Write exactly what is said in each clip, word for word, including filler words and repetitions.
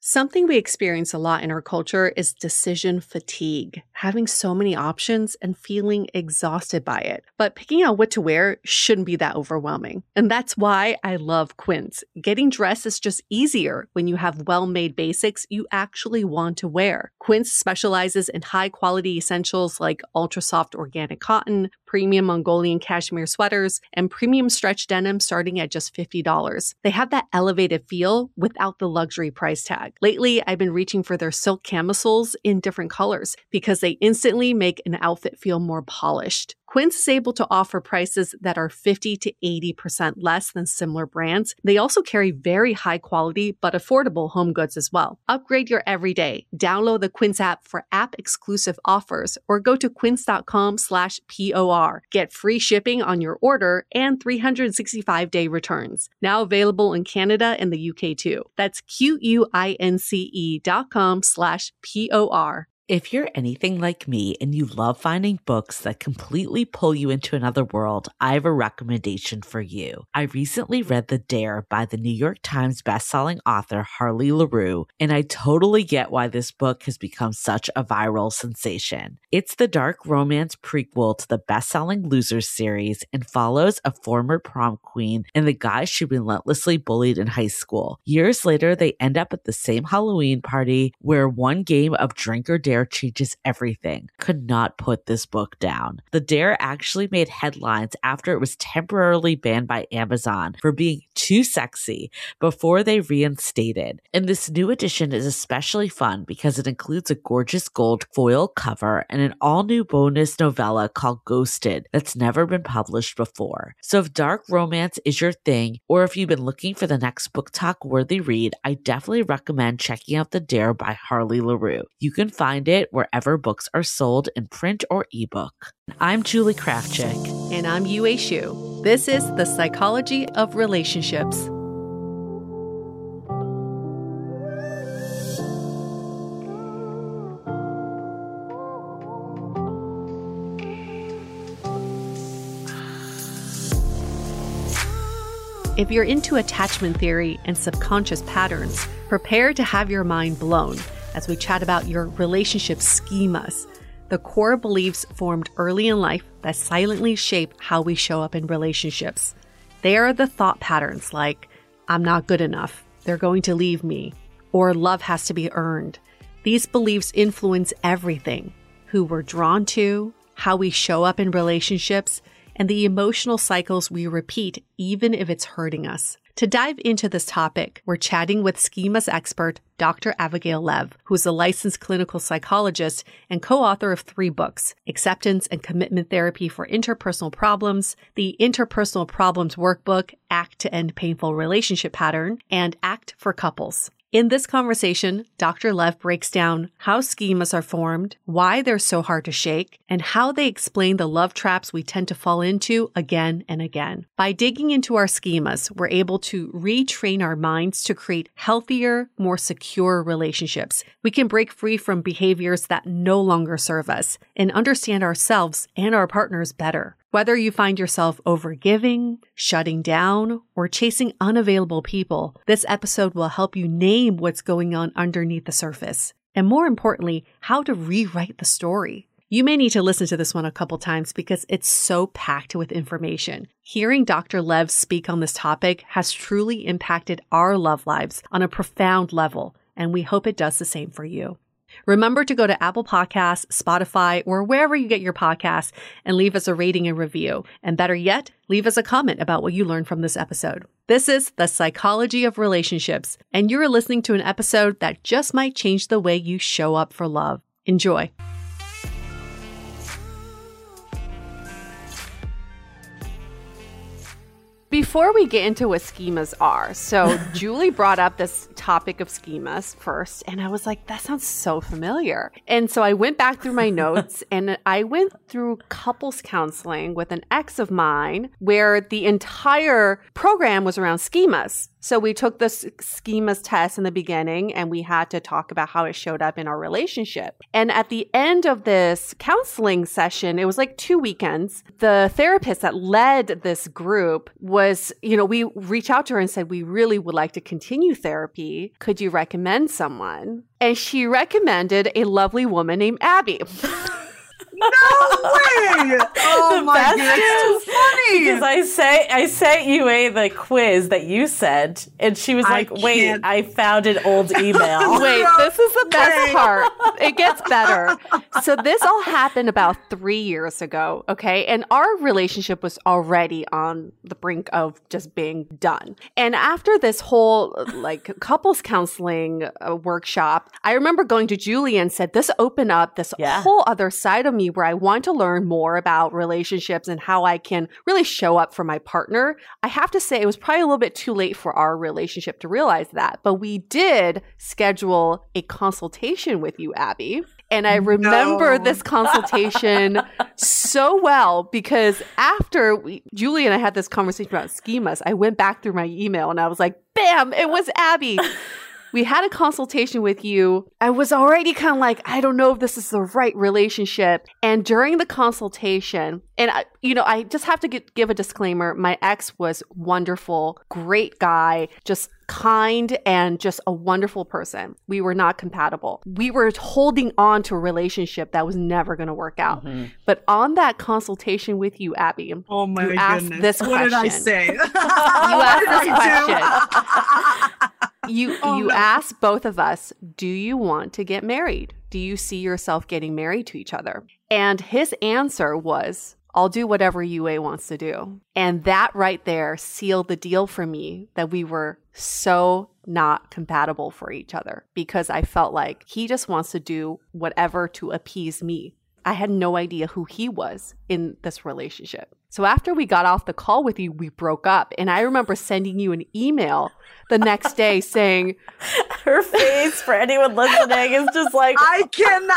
Something we experience a lot in our culture is decision fatigue, having so many options and feeling exhausted by it. But picking out what to wear shouldn't be that overwhelming. And that's why I love Quince. Getting dressed is just easier when you have well-made basics you actually want to wear. Quince specializes in high-quality essentials like ultra-soft organic cotton, premium Mongolian cashmere sweaters, and premium stretch denim starting at just fifty dollars. They have that elevated feel without the luxury price tag. Lately, I've been reaching for their silk camisoles in different colors because they instantly make an outfit feel more polished. Quince is able to offer prices that are fifty to eighty percent less than similar brands. They also carry very high quality but affordable home goods as well. Upgrade your everyday. Download the Quince app for app-exclusive offers or go to quince.com slash POR. Get free shipping on your order and three hundred sixty-five day returns. Now available in Canada and the U K too. That's Q-U-I-N-C-E dot com slash P-O-R. If you're anything like me and you love finding books that completely pull you into another world, I have a recommendation for you. I recently read The Dare by the New York Times bestselling author Harley LaRue, and I totally get why this book has become such a viral sensation. It's the dark romance prequel to the bestselling Losers series and follows a former prom queen and the guy she relentlessly bullied in high school. Years later, they end up at the same Halloween party where one game of drink or dare changes everything. Could not put this book down. The Dare actually made headlines after it was temporarily banned by Amazon for being too sexy before they reinstated. And this new edition is especially fun because it includes a gorgeous gold foil cover and an all-new bonus novella called Ghosted that's never been published before. So if dark romance is your thing, or if you've been looking for the next book talk worthy read, I definitely recommend checking out The Dare by Harley LaRue. You can find it wherever books are sold in print or ebook. I'm Julie Krafchick. And I'm Yue Xu. This is The Psychology of Relationships. If you're into attachment theory and subconscious patterns, prepare to have your mind blown as we chat about your relationship schemas, the core beliefs formed early in life that silently shape how we show up in relationships. They are the thought patterns like, I'm not good enough, they're going to leave me, or love has to be earned. These beliefs influence everything: who we're drawn to, how we show up in relationships, and the emotional cycles we repeat even if it's hurting us. To dive into this topic, we're chatting with schemas expert Doctor Abigail Lev, who's a licensed clinical psychologist and co-author of three books: Acceptance and Commitment Therapy for Interpersonal Problems, the Interpersonal Problems Workbook, Act to End Painful Relationship Pattern, and Act for Couples. In this conversation, Doctor Lev breaks down how schemas are formed, why they're so hard to shake, and how they explain the love traps we tend to fall into again and again. By digging into our schemas, we're able to retrain our minds to create healthier, more secure relationships. We can break free from behaviors that no longer serve us and understand ourselves and our partners better. Whether you find yourself overgiving, shutting down, or chasing unavailable people, this episode will help you name what's going on underneath the surface. And more importantly, how to rewrite the story. You may need to listen to this one a couple times because it's so packed with information. Hearing Doctor Lev speak on this topic has truly impacted our love lives on a profound level, and we hope it does the same for you. Remember to go to Apple Podcasts, Spotify, or wherever you get your podcasts and leave us a rating and review. And better yet, leave us a comment about what you learned from this episode. This is The Psychology of Relationships, and you're listening to an episode that just might change the way you show up for love. Enjoy. Before we get into what schemas are, so Julie brought up this topic of schemas first, and I was like, that sounds so familiar. And so I went back through my notes, and I went through couples counseling with an ex of mine where the entire program was around schemas. So we took this schemas test in the beginning and we had to talk about how it showed up in our relationship. And at the end of this counseling session, it was like two weekends, the therapist that led this group was, you know, we reached out to her and said, we really would like to continue therapy. Could you recommend someone? And she recommended a lovely woman named Abby. No way! Oh The my best god, it's too funny. Because I say I sent you a the quiz that you sent, and she was I like, "Wait, can't- I found an old email." Wait, No this is the best way. part. It gets better. So this all happened about three years ago, okay? And our relationship was already on the brink of just being done. And after this whole like couples counseling uh, workshop, I remember going to Julie and said, this opened up this Yeah. whole other side of me where I want to learn more about relationships and how I can really show up for my partner. I have to say it was probably a little bit too late for our relationship to realize that, but we did schedule a consultation with you, Abby. And I remember No. this consultation so well because after we, Julie and I had this conversation about schemas, I went back through my email and I was like, bam, it was Abby. We had a consultation with you. I was already kind of like, I don't know if this is the right relationship. And during the consultation, and I, you know, I just have to get, give a disclaimer. My ex was wonderful, great guy, just kind and just a wonderful person. We were not compatible. We were holding on to a relationship that was never going to work out. Mm-hmm. But on that consultation with you, Abby, Oh my you asked goodness. this What did I question. say? you asked this question. question. You Oh, you no. asked both of us, do you want to get married? Do you see yourself getting married to each other? And his answer was, I'll do whatever Yue wants to do. And that right there sealed the deal for me that we were so not compatible for each other because I felt like he just wants to do whatever to appease me. I had no idea who he was in this relationship. So after we got off the call with you, we broke up. And I remember sending you an email the next day saying, Her face, for anyone listening, is just like, I cannot.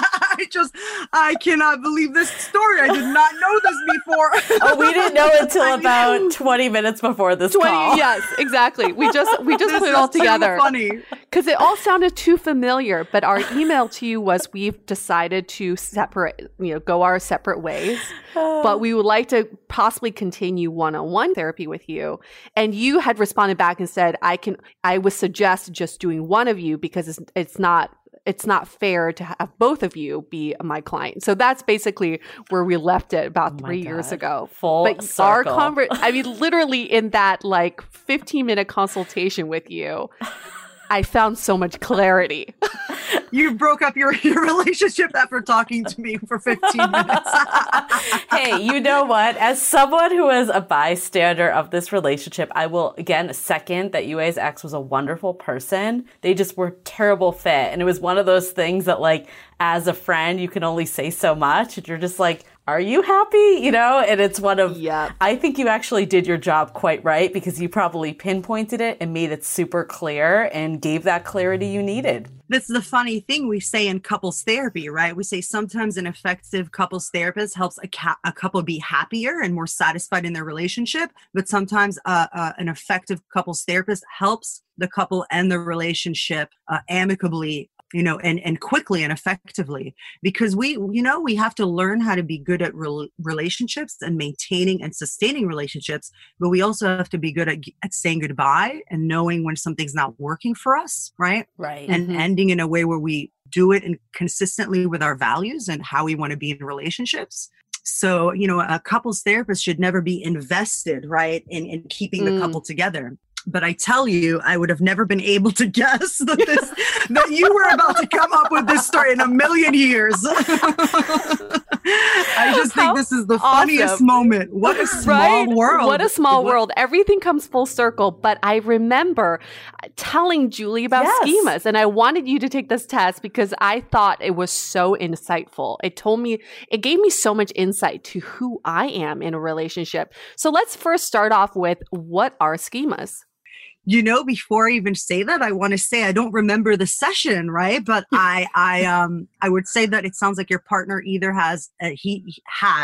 I just, I cannot believe this story. I did not know this before. "Oh, we didn't know until I mean- about twenty minutes before this twenty call." Yes, exactly. We just we just This put it is all too together funny. because it all sounded too familiar. But our email to you was we've decided to separate, you know, go our separate ways. But we would like to possibly continue one-on-one therapy with you. And you had responded back and said, I can, I would suggest just doing one of you because it's, it's not, it's not fair to have both of you be my client. So that's basically where we left it about Oh my three years God. ago. Full But our circle. conver- I mean, literally in that like fifteen minute consultation with you, I found so much clarity. You broke up your, your relationship after talking to me for fifteen minutes. Hey, you know what? As someone who is a bystander of this relationship, I will again second that Yue's ex was a wonderful person. They just were terrible fit. And it was one of those things that, like, as a friend, you can only say so much. And you're just like, are you happy? You know? And it's one of, Yep. I think you actually did your job quite right because you probably pinpointed it and made it super clear and gave that clarity you needed. That's the funny thing we say in couples therapy, right? We say sometimes an effective couples therapist helps a, ca- a couple be happier and more satisfied in their relationship. But sometimes uh, uh, an effective couples therapist helps the couple end the relationship uh, amicably, you know, and, and quickly and effectively, because we, you know, we have to learn how to be good at rel- relationships and maintaining and sustaining relationships, but we also have to be good at, at saying goodbye and knowing when something's not working for us, right? Right. And Mhm. ending in a way where we do it and consistently with our values and how we want to be in relationships. So, you know, a couples therapist should never be invested, right, in, in keeping the Mm. couple together. But I tell you, I would have never been able to guess that this that you were about to come up with this story in a million years. I just think How this is the funniest awesome. moment. What a small Right? world. What a small What- world. Everything comes full circle. But I remember telling Julie about Yes. schemas, and I wanted you to take this test because I thought it was so insightful. It told me, it gave me so much insight to who I am in a relationship. So let's first start off with, what are schemas? You know, before I even say that, I want to say I don't remember the session, right? But I, I, um, I would say that it sounds like your partner either has, uh, he had,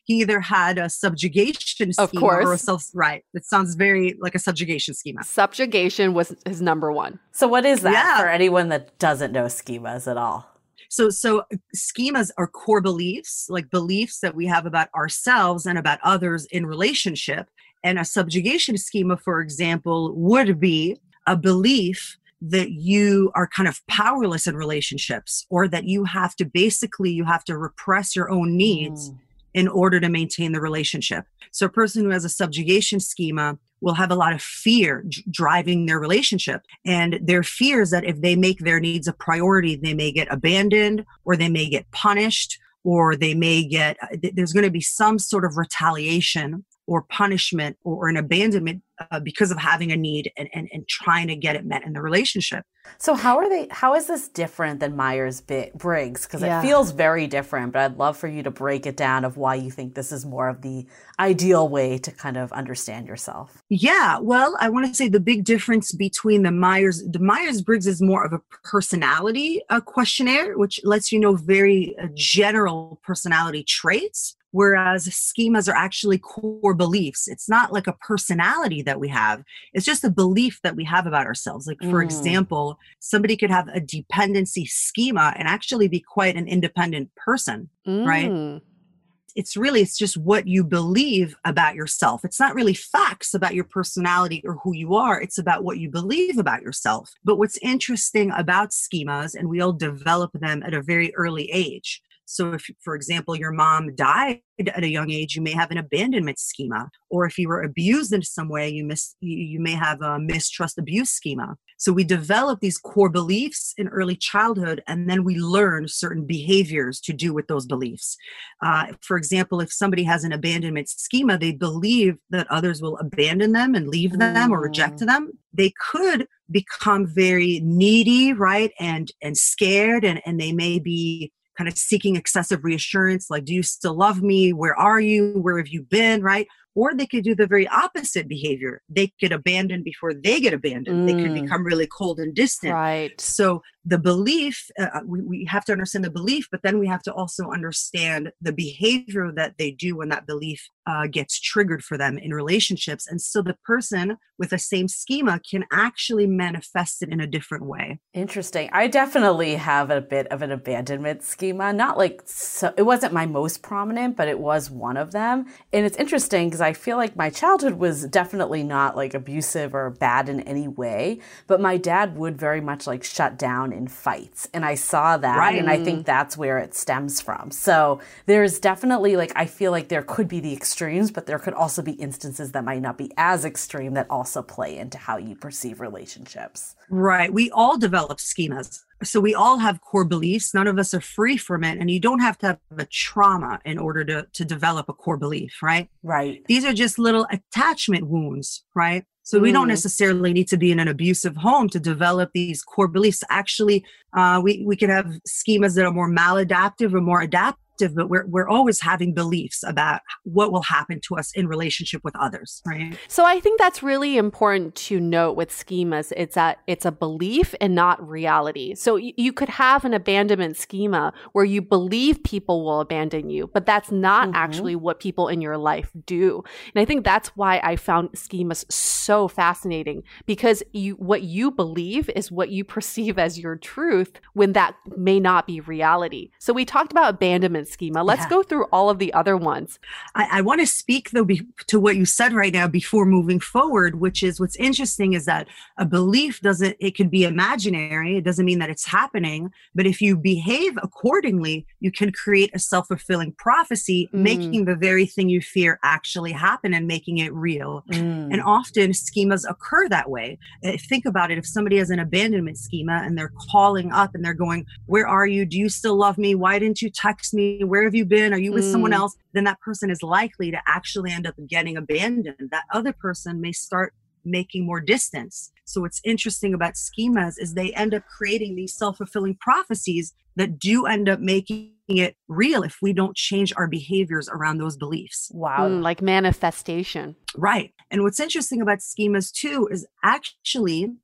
he either had a subjugation Of schema course. or a self, right. It sounds very like a subjugation schema. Subjugation was his number one. So what is that Yeah. for anyone that doesn't know schemas at all? So, so schemas are core beliefs, like beliefs that we have about ourselves and about others in relationship. And a subjugation schema, for example, would be a belief that you are kind of powerless in relationships, or that you have to basically, you have to repress your own needs Mm. in order to maintain the relationship. So a person who has a subjugation schema will have a lot of fear d- driving their relationship. And their fear is that if they make their needs a priority, they may get abandoned, or they may get punished, or they may get, there's going to be some sort of retaliation or punishment or an abandonment uh, because of having a need and, and, and trying to get it met in the relationship. So how are they, how is this different than Myers-Briggs? Because Yeah. it feels very different, but I'd love for you to break it down of why you think this is more of the ideal way to kind of understand yourself. Yeah, well, I want to say the big difference between the Myers, the Myers-Briggs is more of a personality uh, questionnaire, which lets you know very uh, general personality traits, whereas schemas are actually core beliefs. It's not like a personality that we have. It's just a belief that we have about ourselves. Like, for Mm. example, somebody could have a dependency schema and actually be quite an independent person, right? Mm. It's really, it's just what you believe about yourself. It's not really facts about your personality or who you are. It's about what you believe about yourself. But what's interesting about schemas, and we all develop them at a very early age. So if, for example, your mom died at a young age, you may have an abandonment schema. Or if you were abused in some way, you, mis- you, you may have a mistrust abuse schema. So we develop these core beliefs in early childhood, and then we learn certain behaviors to do with those beliefs. Uh, for example, if somebody has an abandonment schema, they believe that others will abandon them and leave them or reject Mm. them. They could become very needy, right? And, and scared, and, and they may be kind of seeking excessive reassurance, like, do you still love me? Where are you? Where have you been? Right? Or they could do the very opposite behavior. They could abandon before they get abandoned. They could Mm. become really cold and distant. Right. So the belief, uh, we, we have to understand the belief, but then we have to also understand the behavior that they do when that belief uh, gets triggered for them in relationships. And so the person with the same schema can actually manifest it in a different way. Interesting. I definitely have a bit of an abandonment schema. Not like, so, it wasn't my most prominent, but it was one of them. And it's interesting because I feel like my childhood was definitely not like abusive or bad in any way, but my dad would very much like shut down in fights. And I saw that. Right. And I think that's where it stems from. So there's definitely like, I feel like there could be the extremes, but there could also be instances that might not be as extreme that also play into how you perceive relationships. Right. We all develop schemas. So we all have core beliefs. None of us are free from it. And you don't have to have a trauma in order to, to develop a core belief, right? Right. These are just little attachment wounds, right? So we don't Mm. necessarily need to be in an abusive home to develop these core beliefs. Actually, uh, we, we could have schemas that are more maladaptive or more adaptive, but we're, we're always having beliefs about what will happen to us in relationship with others, right? So I think that's really important to note with schemas. It's that it's a belief and not reality. So y- you could have an abandonment schema where you believe people will abandon you, but that's not Mhm. actually what people in your life do. And I think that's why I found schemas so fascinating, because you what you believe is what you perceive as your truth when that may not be reality. So we talked about abandonment schema. Let's Yeah. go through all of the other ones. I, I want to speak though be, to what you said right now before moving forward, which is what's interesting is that a belief doesn't, it could be imaginary. It doesn't mean that it's happening, but if you behave accordingly, you can create a self-fulfilling prophecy, Mm. making the very thing you fear actually happen and making it real. Mm. And often schemas occur that way. Uh, Think about it. If somebody has an abandonment schema and they're calling up and they're going, where are you? Do you still love me? Why didn't you text me? Where have you been? Are you with someone Mm. else? Then that person is likely to actually end up getting abandoned. That other person may start making more distance. So what's interesting about schemas is they end up creating these self-fulfilling prophecies that do end up making it real if we don't change our behaviors around those beliefs. Wow. Mm, like manifestation. Right. And what's interesting about schemas too is actually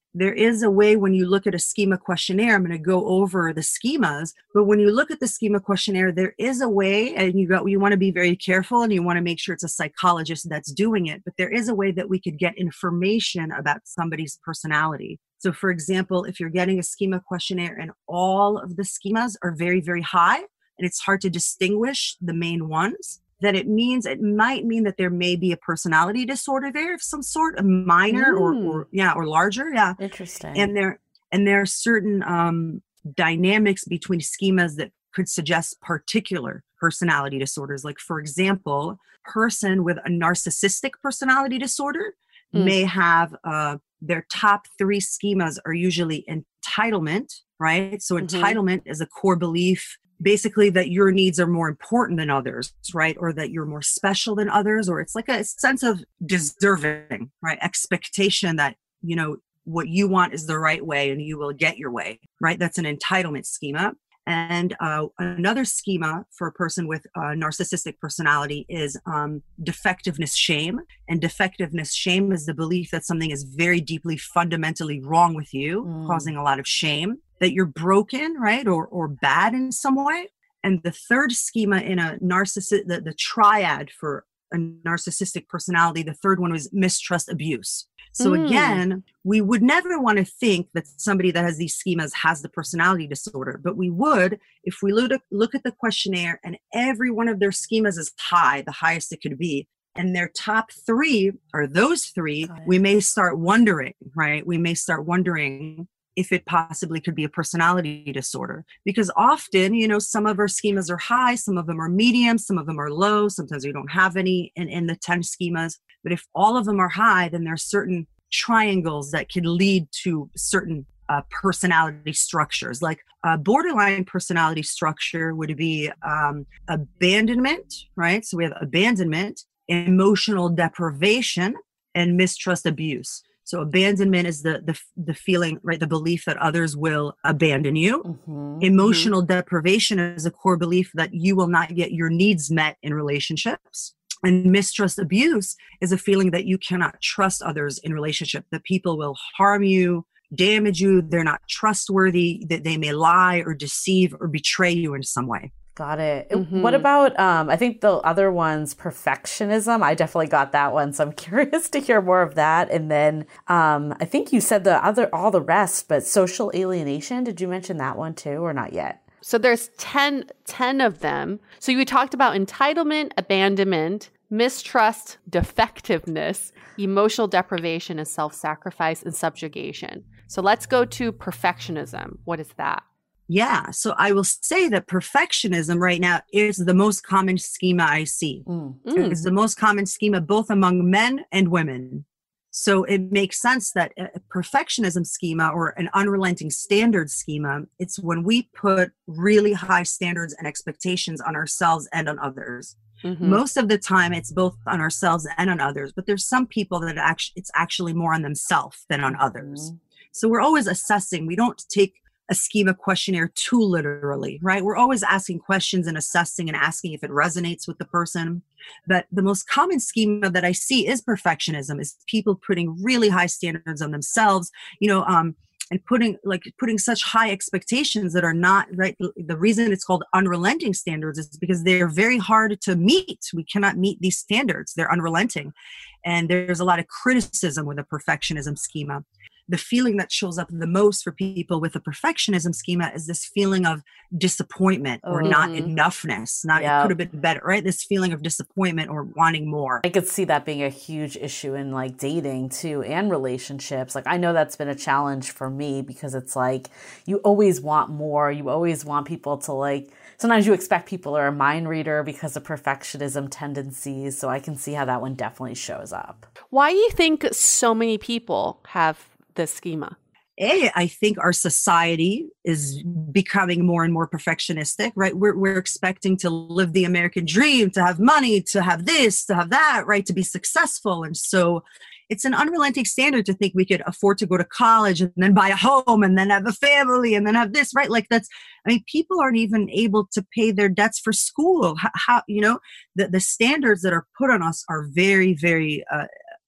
there is a way when you look at a schema questionnaire, I'm going to go over the schemas, but when you look at the schema questionnaire, there is a way, and you got, you want to be very careful and you want to make sure it's a psychologist that's doing it, but there is a way that we could get information about somebody's personality. So for example, if you're getting a schema questionnaire and all of the schemas are very, very high, and it's hard to distinguish the main ones, that it means, it might mean that there may be a personality disorder there of some sort, a minor or, or yeah, or larger. Yeah. Interesting. And there, and there are certain um, dynamics between schemas that could suggest particular personality disorders. Like for example, person with a narcissistic personality disorder mm. may have, uh, their top three schemas are usually entitlement, right? So mm-hmm. entitlement is a core belief, basically that your needs are more important than others, right? Or that you're more special than others, or it's like a sense of deserving, right? Expectation that, you know, what you want is the right way and you will get your way, right? That's an entitlement schema. And uh, another schema for a person with a narcissistic personality is um, defectiveness shame. And defectiveness shame is the belief that something is very deeply, fundamentally wrong with you, mm. causing a lot of shame, that you're broken, right? Or or bad in some way. And the third schema in a narcissist, the, the triad for a narcissistic personality, the third one was mistrust abuse. So mm. again, we would never want to think that somebody that has these schemas has the personality disorder, but we would if we look at, look at the questionnaire and every one of their schemas is high, the highest it could be, and their top three are those three, we may start wondering, right? We may start wondering if it possibly could be a personality disorder. Because often, you know, some of our schemas are high, some of them are medium, some of them are low, sometimes we don't have any in, in the ten schemas. But if all of them are high, then there are certain triangles that can lead to certain uh, personality structures. Like a borderline personality structure would be um, abandonment, right? So we have abandonment, emotional deprivation, and mistrust abuse. So abandonment is the, the the feeling, right? The belief that others will abandon you. Mm-hmm. Emotional mm-hmm. deprivation is a core belief that you will not get your needs met in relationships. And mistrust abuse is a feeling that you cannot trust others in relationship, that people will harm you, damage you, they're not trustworthy, that they may lie or deceive or betray you in some way. Got it. Mm-hmm. What about, um, I think the other one's perfectionism. I definitely got that one. So I'm curious to hear more of that. And then um, I think you said the other, all the rest, but social alienation. Did you mention that one too, or not yet? So there's ten, ten of them. So you talked about entitlement, abandonment, mistrust, defectiveness, emotional deprivation, and self-sacrifice and subjugation. So let's go to perfectionism. What is that? Yeah. So I will say that perfectionism right now is the most common schema I see. Mm. It's the most common schema both among men and women. So it makes sense that a perfectionism schema or an unrelenting standard schema, it's when we put really high standards and expectations on ourselves and on others. Mm-hmm. Most of the time it's both on ourselves and on others, but there's some people that actually, it's actually more on themselves than on others. Mm-hmm. So we're always assessing. We don't take a schema questionnaire too literally, right? We're always asking questions and assessing and asking if it resonates with the person. But the most common schema that I see is perfectionism, is people putting really high standards on themselves, you know, um, and putting like putting such high expectations that are not right. The reason it's called unrelenting standards is because they're very hard to meet. We cannot meet these standards. They're unrelenting. And there's a lot of criticism with a perfectionism schema. The feeling that shows up the most for people with a perfectionism schema is this feeling of disappointment or mm-hmm. not enoughness. Not yeah. It could have been better, right? This feeling of disappointment or wanting more. I could see that being a huge issue in like dating too and relationships. Like I know that's been a challenge for me because it's like you always want more. You always want people to like, sometimes you expect people are a mind reader because of perfectionism tendencies. So I can see how that one definitely shows up. Why do you think so many people have this schema? A, I think our society is becoming more and more perfectionistic, right? We're, we're expecting to live the American dream, to have money, to have this, to have that, right? To be successful. And so it's an unrelenting standard to think we could afford to go to college and then buy a home and then have a family and then have this, right? Like that's, I mean, people aren't even able to pay their debts for school. How, how you know, the, the standards that are put on us are very, very, uh,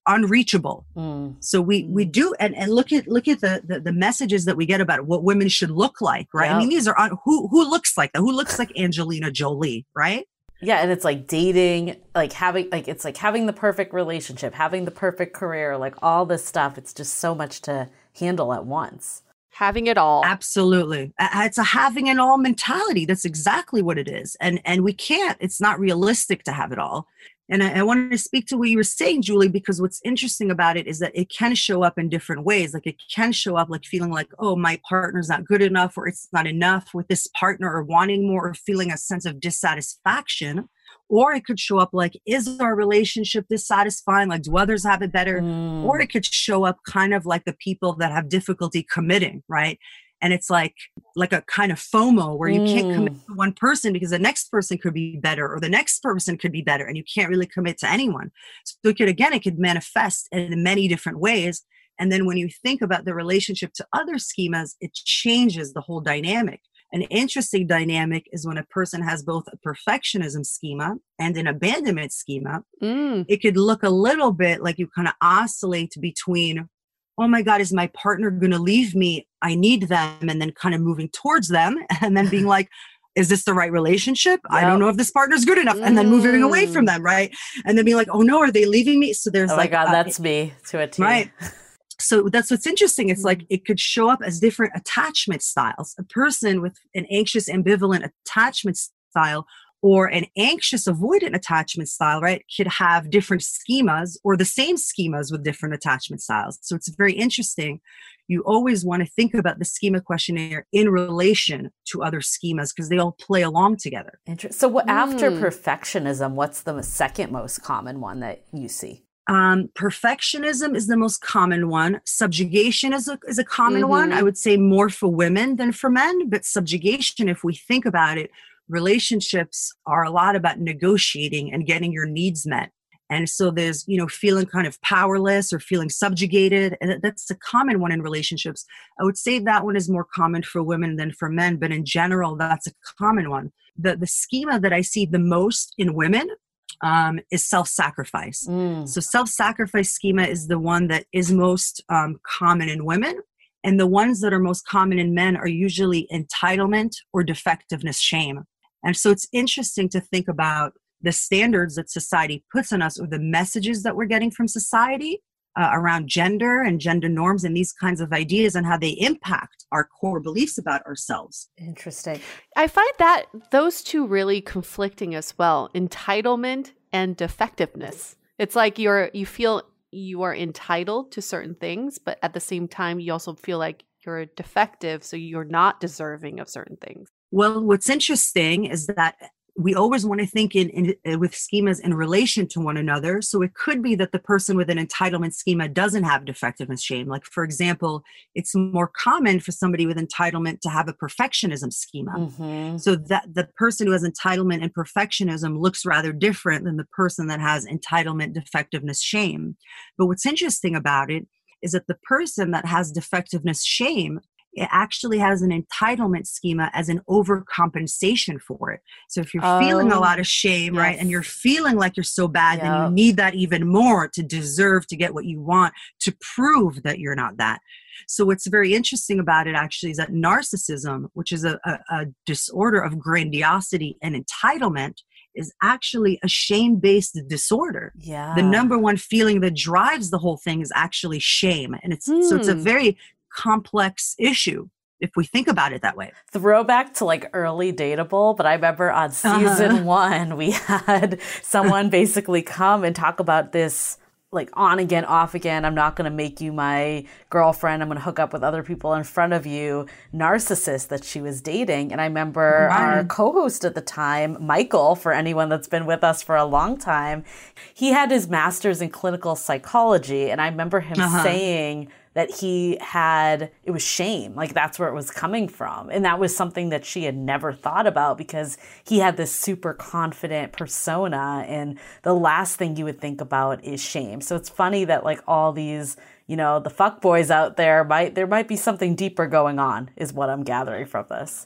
unreachable. Mm. So we we do and, and look at look at the, the the messages that we get about what women should look like, right? Yep. I mean, these are un, who who looks like that? Who looks like Angelina Jolie, right? Yeah, and it's like dating, like having like it's like having the perfect relationship, having the perfect career, like all this stuff. It's just so much to handle at once. Having it all. Absolutely. It's a having it all mentality. That's exactly what it is. And and we can't, it's not realistic to have it all. And I, I wanted to speak to what you were saying, Julie, because what's interesting about it is that it can show up in different ways. Like it can show up like feeling like, oh, my partner's not good enough, or it's not enough with this partner, or wanting more, or feeling a sense of dissatisfaction. Or it could show up like, is our relationship dissatisfying? Like, do others have it better? Mm. Or it could show up kind of like the people that have difficulty committing, right? And it's like like a kind of FOMO where you mm. can't commit to one person because the next person could be better, or the next person could be better, and you can't really commit to anyone. So it could, again, it could manifest in many different ways. And then when you think about the relationship to other schemas, it changes the whole dynamic. An interesting dynamic is when a person has both a perfectionism schema and an abandonment schema. Mm. It could look a little bit like you kind of oscillate between, oh my God, is my partner going to leave me? I need them. And then kind of moving towards them and then being like, is this the right relationship? Yep. I don't know if this partner's good enough. And then moving away from them, right? And then being like, oh no, are they leaving me? So there's oh like, my God, uh, that's me to a T. Right. So that's what's interesting. It's like it could show up as different attachment styles. A person with an anxious ambivalent attachment style or an anxious avoidant attachment style, right, could have different schemas or the same schemas with different attachment styles. So it's very interesting. You always want to think about the schema questionnaire in relation to other schemas because they all play along together. Interesting. So what, after Mm. perfectionism, what's the second most common one that you see? Um, perfectionism is the most common one. Subjugation is a, is a common Mm-hmm. one. I would say more for women than for men, but subjugation, if we think about it, relationships are a lot about negotiating and getting your needs met. And so there's, you know, feeling kind of powerless or feeling subjugated. And that's a common one in relationships. I would say that one is more common for women than for men, but in general, that's a common one. The, the schema that I see the most in women Um, is self-sacrifice. Mm. So self-sacrifice schema is the one that is most um, common in women. And the ones that are most common in men are usually entitlement or defectiveness shame. And so it's interesting to think about the standards that society puts on us or the messages that we're getting from society uh, around gender and gender norms and these kinds of ideas and how they impact our core beliefs about ourselves. Interesting. I find that those two really conflicting as well. Entitlement and defectiveness. It's like you're you feel you are entitled to certain things, but at the same time, you also feel like you're defective, so you're not deserving of certain things. Well, what's interesting is that we always want to think in, in with schemas in relation to one another. So it could be that the person with an entitlement schema doesn't have defectiveness shame. Like, for example, it's more common for somebody with entitlement to have a perfectionism schema. Mm-hmm. So that the person who has entitlement and perfectionism looks rather different than the person that has entitlement, defectiveness, shame. But what's interesting about it is that the person that has defectiveness shame, it actually has an entitlement schema as an overcompensation for it. So if you're Oh, feeling a lot of shame, right, yes. and you're feeling like you're so bad, then Yep. you need that even more to deserve to get what you want, to prove that you're not that. So what's very interesting about it actually is that narcissism, which is a, a, a disorder of grandiosity and entitlement, is actually a shame-based disorder. Yeah. The number one feeling that drives the whole thing is actually shame. And it's so it's a Hmm. very complex issue if we think about it that way. Throwback to like early Dateable, but I remember on season Uh-huh. one, we had someone basically come and talk about this like on again, off again. I'm not going to make you my girlfriend. I'm going to hook up with other people in front of you. Narcissist that she was dating. And I remember our Right. co-host at the time, Michael, for anyone that's been with us for a long time, he had his master's in clinical psychology. And I remember him Uh-huh. saying that he had, it was shame. Like that's where it was coming from. And that was something that she had never thought about because he had this super confident persona. And the last thing you would think about is shame. So it's funny that like all these, you know, the fuck boys out there might, there might be something deeper going on is what I'm gathering from this.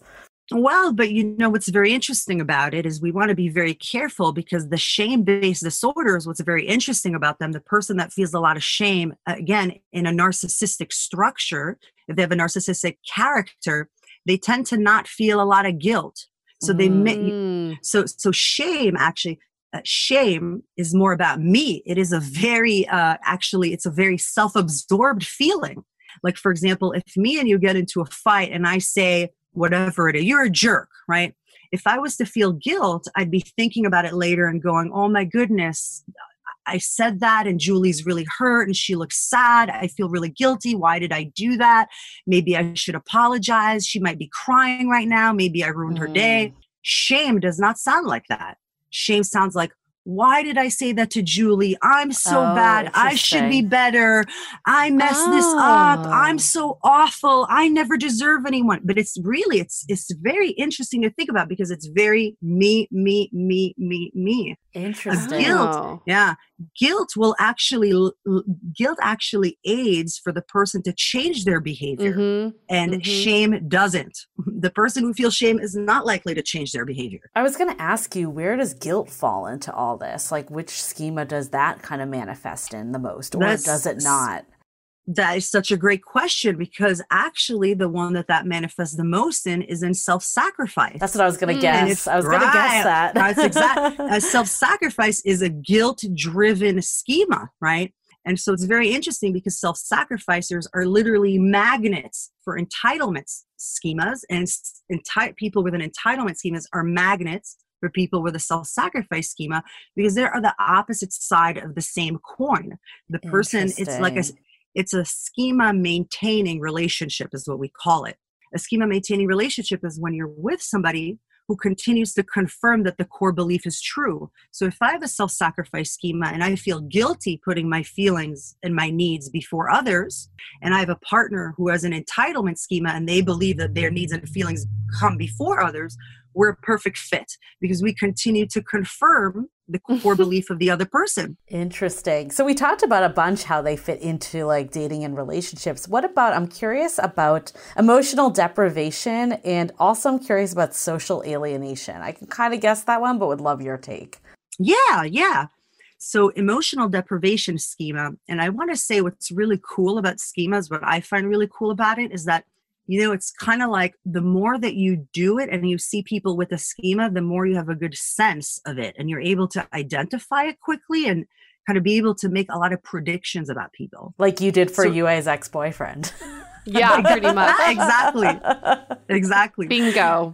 Well, but you know what's very interesting about it is we want to be very careful because the shame-based disorders, what's very interesting about them, the person that feels a lot of shame, again, in a narcissistic structure, if they have a narcissistic character, they tend to not feel a lot of guilt. So they Mm. so so shame actually uh, shame is more about me. It is a very uh, actually it's a very self-absorbed feeling. Like, for example, if me and you get into a fight and I say whatever it is, you're a jerk, right? If I was to feel guilt, I'd be thinking about it later and going, oh my goodness, I said that and Julie's really hurt and she looks sad. I feel really guilty. Why did I do that? Maybe I should apologize. She might be crying right now. Maybe I ruined her day. Shame does not sound like that. Shame sounds like, why did I say that to Julie? I'm so Oh, bad. I should be interesting. better. I messed this up. Oh. I'm so awful. I never deserve anyone. But it's really, it's it's very interesting to think about because it's very me, me, me, me, me. Interesting. guilt. Oh. Yeah. Guilt will actually, l- guilt actually aids for the person to change their behavior. Mhm. And Mhm. shame doesn't. The person who feels shame is not likely to change their behavior. I was going to ask you, where does guilt fall into all this? Like, which schema does that kind of manifest in the most, or That's- does it not? That is such a great question because actually the one that that manifests the most in is in self-sacrifice. That's what I was going to Mm. And guess. it's- I was going to right. guess that. That's exact. uh, self-sacrifice is a guilt-driven schema, right? And so it's very interesting because self-sacrificers are literally magnets for entitlements schemas, and s- enti- people with an entitlement schemas are magnets for people with a self-sacrifice schema because they are the opposite side of the same coin. The person, it's like a, Interesting. it's a schema maintaining relationship is what we call it. A schema maintaining relationship is when you're with somebody who continues to confirm that the core belief is true. So if I have a self-sacrifice schema and I feel guilty putting my feelings and my needs before others, and I have a partner who has an entitlement schema and they believe that their needs and feelings come before others, we're a perfect fit because we continue to confirm the core belief of the other person. Interesting. So we talked about a bunch how they fit into like dating and relationships. What about, I'm curious about emotional deprivation, and also I'm curious about social alienation. I can kind of guess that one, but would love your take. Yeah, yeah. So emotional deprivation schema, and I want to say what's really cool about schemas, what I find really cool about it is that, you know, it's kind of like the more that you do it and you see people with a schema, the more you have a good sense of it and you're able to identify it quickly and kind of be able to make a lot of predictions about people. Like you did for So- you as ex-boyfriend. Yeah, pretty much. Exactly. Exactly. Bingo.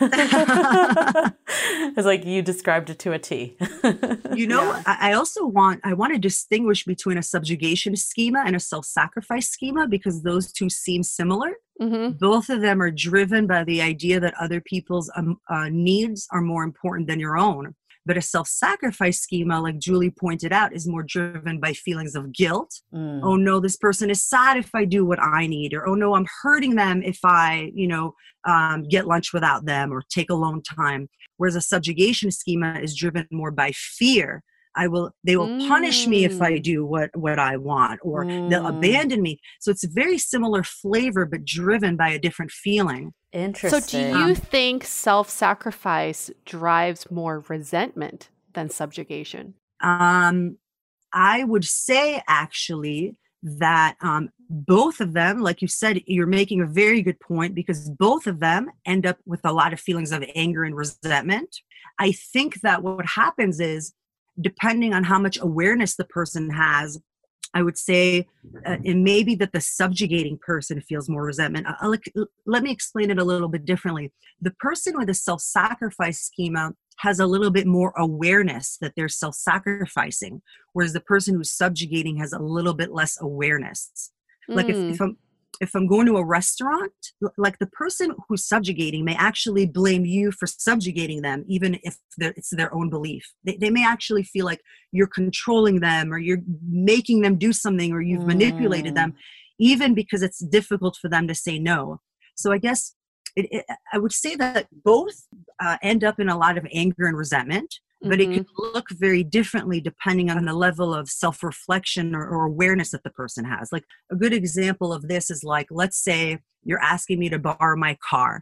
It's like you described it to a T. You know, I I also want I want to distinguish between a subjugation schema and a self-sacrifice schema because those two seem similar. hmm Both of them are driven by the idea that other people's um, uh, needs are more important than your own. But a self-sacrifice schema, like Julie pointed out, is more driven by feelings of guilt. Mm. Oh no, this person is sad if I do what I need, or oh no, I'm hurting them if I, you know, um, get lunch without them or take alone time. Whereas a subjugation schema is driven more by fear. I will, they will punish me if I Mm. do what, what I want, or they'll Mm. abandon me. So it's a very similar flavor, but driven by a different feeling. So Interesting. do you Um, think self-sacrifice drives more resentment than subjugation? Um, I would say actually that um, both of them, like you said, you're making a very good point because both of them end up with a lot of feelings of anger and resentment. I think that what happens is, depending on how much awareness the person has, I would say uh, it may be that the subjugating person feels more resentment. Uh, like, let me explain it a little bit differently. The person with a self-sacrifice schema has a little bit more awareness that they're self-sacrificing, whereas the person who's subjugating has a little bit less awareness. Like if, Mm. if I'm if I'm going to a restaurant, l- like the person who's subjugating may actually blame you for subjugating them, even if they're- it's their own belief. They, they may actually feel like you're controlling them or you're making them do something or you've manipulated them, even because it's difficult for them to say no. So I guess it, it, I would say that both uh, end up in a lot of anger and resentment, but Mhm. it can look very differently depending on the level of self-reflection or, or awareness that the person has. Like a good example of this is like, let's say you're asking me to borrow my car.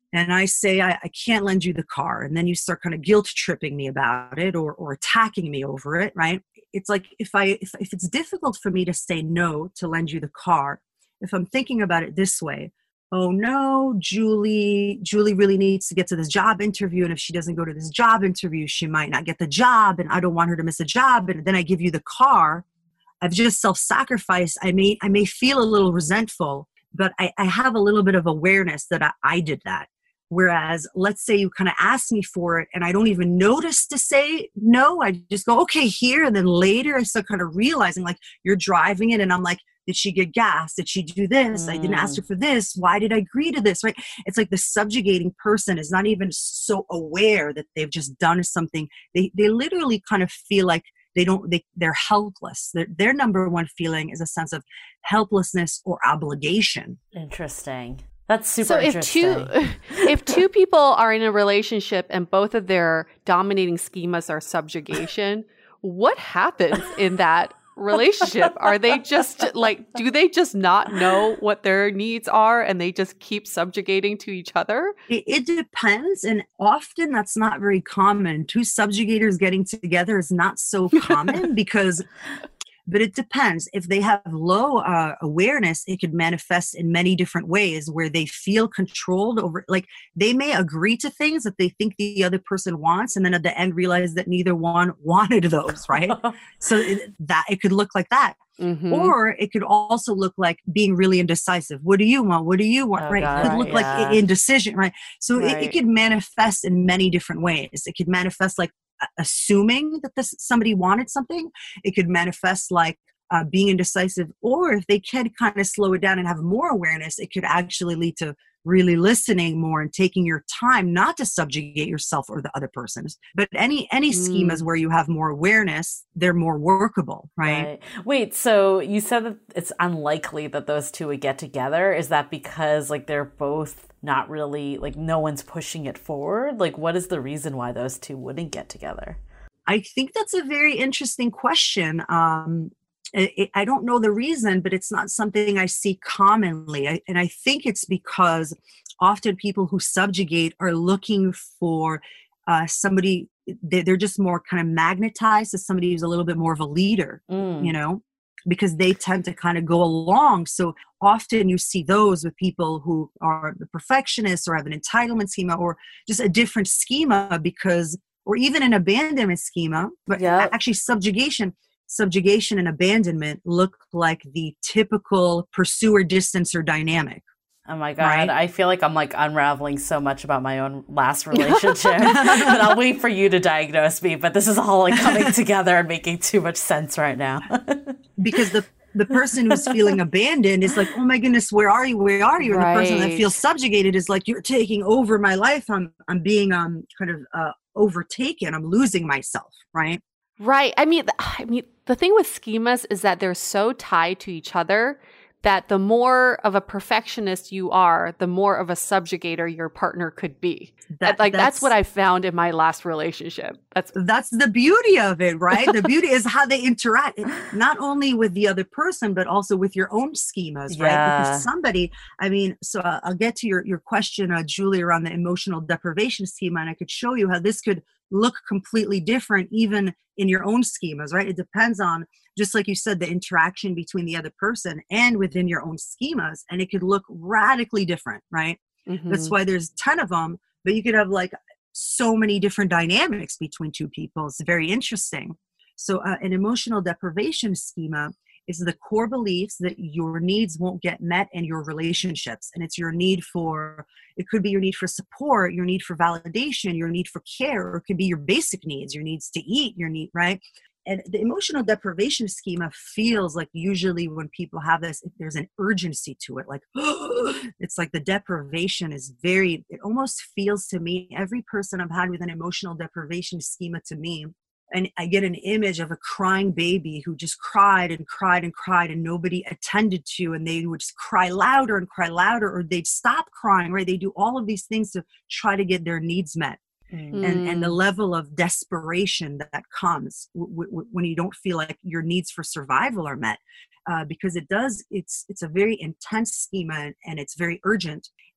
and I say, I, I can't lend you the car. And then you start kind of guilt tripping me about it, or, or attacking me over it, right? It's like, if I, if, if it's difficult for me to say no to lend you the car, if I'm thinking about it this way, oh no, Julie, Julie really needs to get to this job interview. And if she doesn't go to this job interview, she might not get the job. And I don't want her to miss a job. And then I give you the car. I've just self-sacrificed. I may, I may feel a little resentful, but I, I have a little bit of awareness that I, I did that. Whereas let's say you kind of ask me for it and I don't even notice to say no. I just go, okay, here. And then later I start kind of realizing, like, you're driving it and I'm like, did she get gas? Did she do this? Mm. I didn't ask her for this. Why did I agree to this? Right? It's like the subjugating person is not even so aware that they've just done something. They they literally kind of feel like they don't, they, they're helpless. Their, their number one feeling is a sense of helplessness or obligation. Interesting. That's super so if interesting. two if two people are in a relationship and both of their dominating schemas are subjugation, what happens in that relationship? Are they just like, do they just not know what their needs are and they just keep subjugating to each other? It, it depends. And often that's not very common. Two subjugators getting together is not so common because, but it depends. If they have low uh, awareness, it could manifest in many different ways where they feel controlled over, like they may agree to things that they think the other person wants. And then at the end realize that neither one wanted those, right? So it, that it could look like that. Mm-hmm. Or it could also look like being really indecisive. What do you want? What do you want? Oh, right? God, it could look yeah. like indecision, right? So right. It, it could manifest in many different ways. It could manifest like assuming that this somebody wanted something. It could manifest like uh, being indecisive, or if they can kind of slow it down and have more awareness, it could actually lead to really listening more and taking your time not to subjugate yourself or the other person's. But any any schemas mm. where you have more awareness, they're more workable, right? right? Wait, so you said that it's unlikely that those two would get together. Is that because like they're both not really, like no one's pushing it forward? Like what is the reason why those two wouldn't get together? I think that's a very interesting question. Um, it, I don't know the reason, but it's not something I see commonly. I, and I think it's because often people who subjugate are looking for uh, somebody, they're just more kind of magnetized to somebody who's a little bit more of a leader, mm. you know? Because they tend to kind of go along. So often you see those with people who are the perfectionists or have an entitlement schema or just a different schema because, or even an abandonment schema, but yep. actually subjugation, subjugation and abandonment look like the typical pursuer distancer dynamic. Oh my God. Right? I feel like I'm like unraveling so much about my own last relationship, but I'll wait for you to diagnose me. But this is all like coming together and making too much sense right now. Because the the person who's feeling abandoned is like, oh my goodness, where are you? Where are you? And right. the person that feels subjugated is like, you're taking over my life. I'm I'm being um kind of uh, overtaken. I'm losing myself. Right. Right. I mean, I mean, the thing with schemas is that they're so tied to each other that the more of a perfectionist you are, the more of a subjugator your partner could be. That, like that's, that's what I found in my last relationship. That's that's the beauty of it, right? The beauty is how they interact, not only with the other person, but also with your own schemas, right? Yeah. Because somebody, I mean, so uh, I'll get to your, your question, uh, Julie, around the emotional deprivation schema, and I could show you how this could look completely different even in your own schemas, right? It depends on, just like you said, the interaction between the other person and within your own schemas, and it could look radically different, right? Mm-hmm. That's why there's ten of them, but you could have like so many different dynamics between two people. It's very interesting. So uh, an emotional deprivation schema is the core beliefs that your needs won't get met in your relationships. And it's your need for, it could be your need for support, your need for validation, your need for care, or it could be your basic needs, your needs to eat, your need, right? And the emotional deprivation schema feels like usually when people have this, there's an urgency to it. Like, it's like the deprivation is very, it almost feels to me, every person I've had with an emotional deprivation schema to me, and I get an image of a crying baby who just cried and cried and cried and nobody attended to, and they would just cry louder and cry louder, or they'd stop crying, right? They do all of these things to try to get their needs met. Mm. And, and the level of desperation that, that comes w- w- when you don't feel like your needs for survival are met, uh, because it does, it's, it's a very intense schema and, and it's very urgent.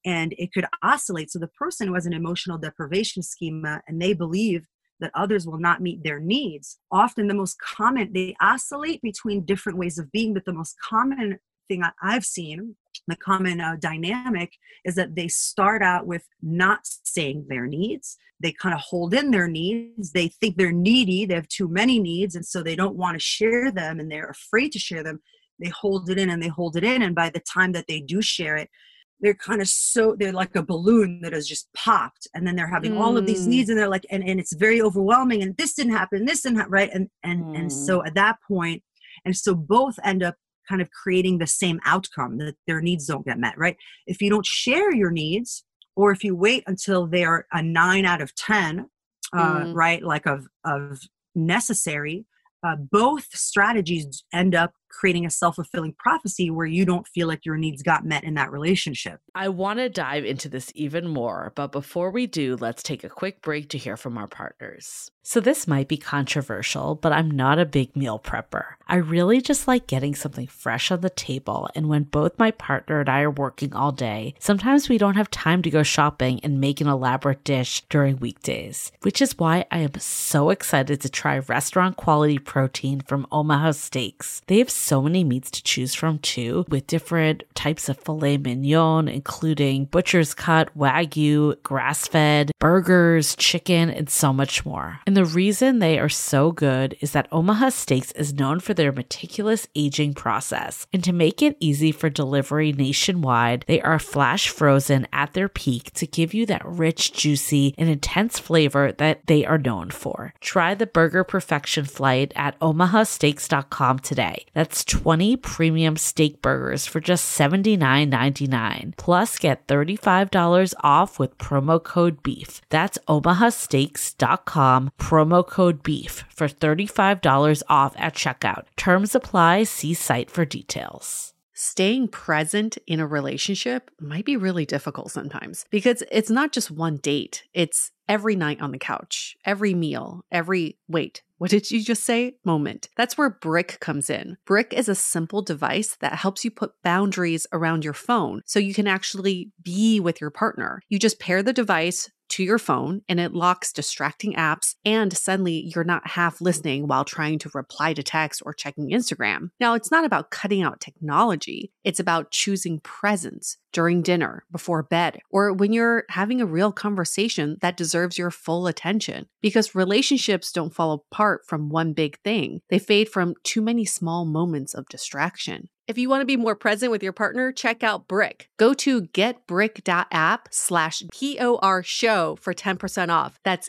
and it could oscillate. So the person who has an emotional deprivation schema and they believe that others will not meet their needs, often the most common, they oscillate between different ways of being, but the most common thing I've seen, the common uh, dynamic is that they start out with not saying their needs. They kind of hold in their needs. They think they're needy. They have too many needs. And so they don't want to share them and they're afraid to share them. They hold it in and they hold it in. And by the time that they do share it, they're kind of so, they're like a balloon that has just popped. And then they're having mm. all of these needs and they're like, and, and it's very overwhelming. And this didn't happen, this didn't happen, right? And, and, mm. and so at that point, and so both end up kind of creating the same outcome, that their needs don't get met, right? If you don't share your needs, or if you wait until they're a nine out of ten, uh, mm. right, like of, of necessary, uh, both strategies end up creating a self-fulfilling prophecy where you don't feel like your needs got met in that relationship. I want to dive into this even more, but before we do, let's take a quick break to hear from our partners. So this might be controversial, but I'm not a big meal prepper. I really just like getting something fresh on the table, and when both my partner and I are working all day, sometimes we don't have time to go shopping and make an elaborate dish during weekdays, which is why I am so excited to try restaurant quality protein from Omaha Steaks. They have so many meats to choose from too, with different types of filet mignon, including butcher's cut, wagyu, grass-fed, burgers, chicken, and so much more. And the reason they are so good is that Omaha Steaks is known for their meticulous aging process. And to make it easy for delivery nationwide, they are flash frozen at their peak to give you that rich, juicy, and intense flavor that they are known for. Try the Burger Perfection Flight at omaha steaks dot com today. That's twenty premium steak burgers for just seventy-nine ninety-nine. Plus, get thirty-five dollars off with promo code BEEF. That's omaha steaks dot com, promo code BEEF for thirty-five dollars off at checkout. Terms apply. See site for details. Staying present in a relationship might be really difficult sometimes because it's not just one date. It's every night on the couch, every meal, every, wait, what did you just say? Moment. That's where Brick comes in. Brick is a simple device that helps you put boundaries around your phone so you can actually be with your partner. You just pair the device to your phone and it locks distracting apps, and suddenly you're not half listening while trying to reply to text or checking Instagram. Now, it's not about cutting out technology. It's about choosing presence during dinner, before bed, or when you're having a real conversation that deserves your full attention. Because relationships don't fall apart from one big thing. They fade from too many small moments of distraction. If you want to be more present with your partner, check out Brick. Go to getbrick.app slash POR show for ten percent off. That's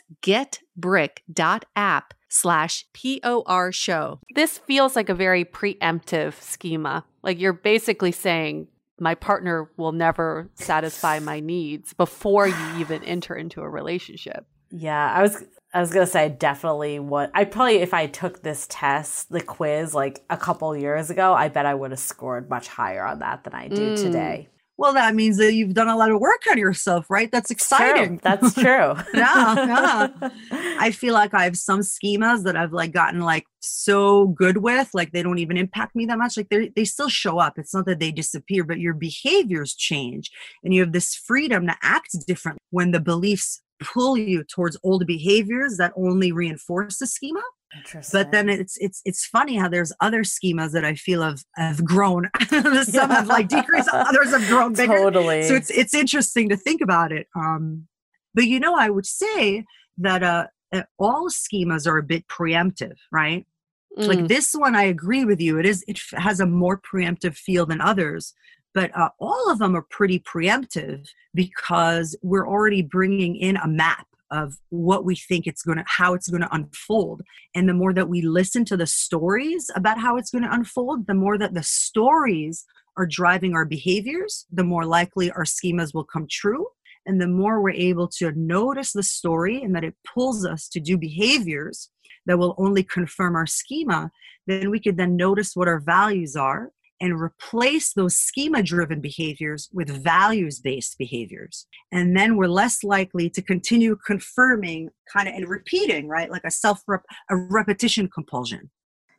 getbrick.app slash POR show. This feels like a very preemptive schema. Like you're basically saying, my partner will never satisfy my needs before you even enter into a relationship. Yeah, I was I was gonna say I definitely would. I probably, if I took this test, the quiz, like a couple years ago, I bet I would have scored much higher on that than I do mm. today. Well, that means that you've done a lot of work on yourself, right? That's exciting. True. That's true. yeah, yeah. I feel like I have some schemas that I've like gotten like so good with, like they don't even impact me that much. Like they they still show up. It's not that they disappear, but your behaviors change, and you have this freedom to act different when the beliefs pull you towards old behaviors that only reinforce the schema. Interesting. But then it's it's it's funny how there's other schemas that I feel have have grown. Some yeah. have like decreased, others have grown bigger. Totally. So it's it's interesting to think about it. Um, but you know, I would say that uh, all schemas are a bit preemptive, right? Mm. Like this one, I agree with you. It is it has a more preemptive feel than others. But uh, all of them are pretty preemptive because we're already bringing in a map of what we think it's going to, how it's going to unfold. And the more that we listen to the stories about how it's going to unfold, the more that the stories are driving our behaviors, the more likely our schemas will come true. And the more we're able to notice the story and that it pulls us to do behaviors that will only confirm our schema, then we could then notice what our values are and replace those schema-driven behaviors with values-based behaviors. And then we're less likely to continue confirming kind of and repeating, right? Like a self, a repetition compulsion.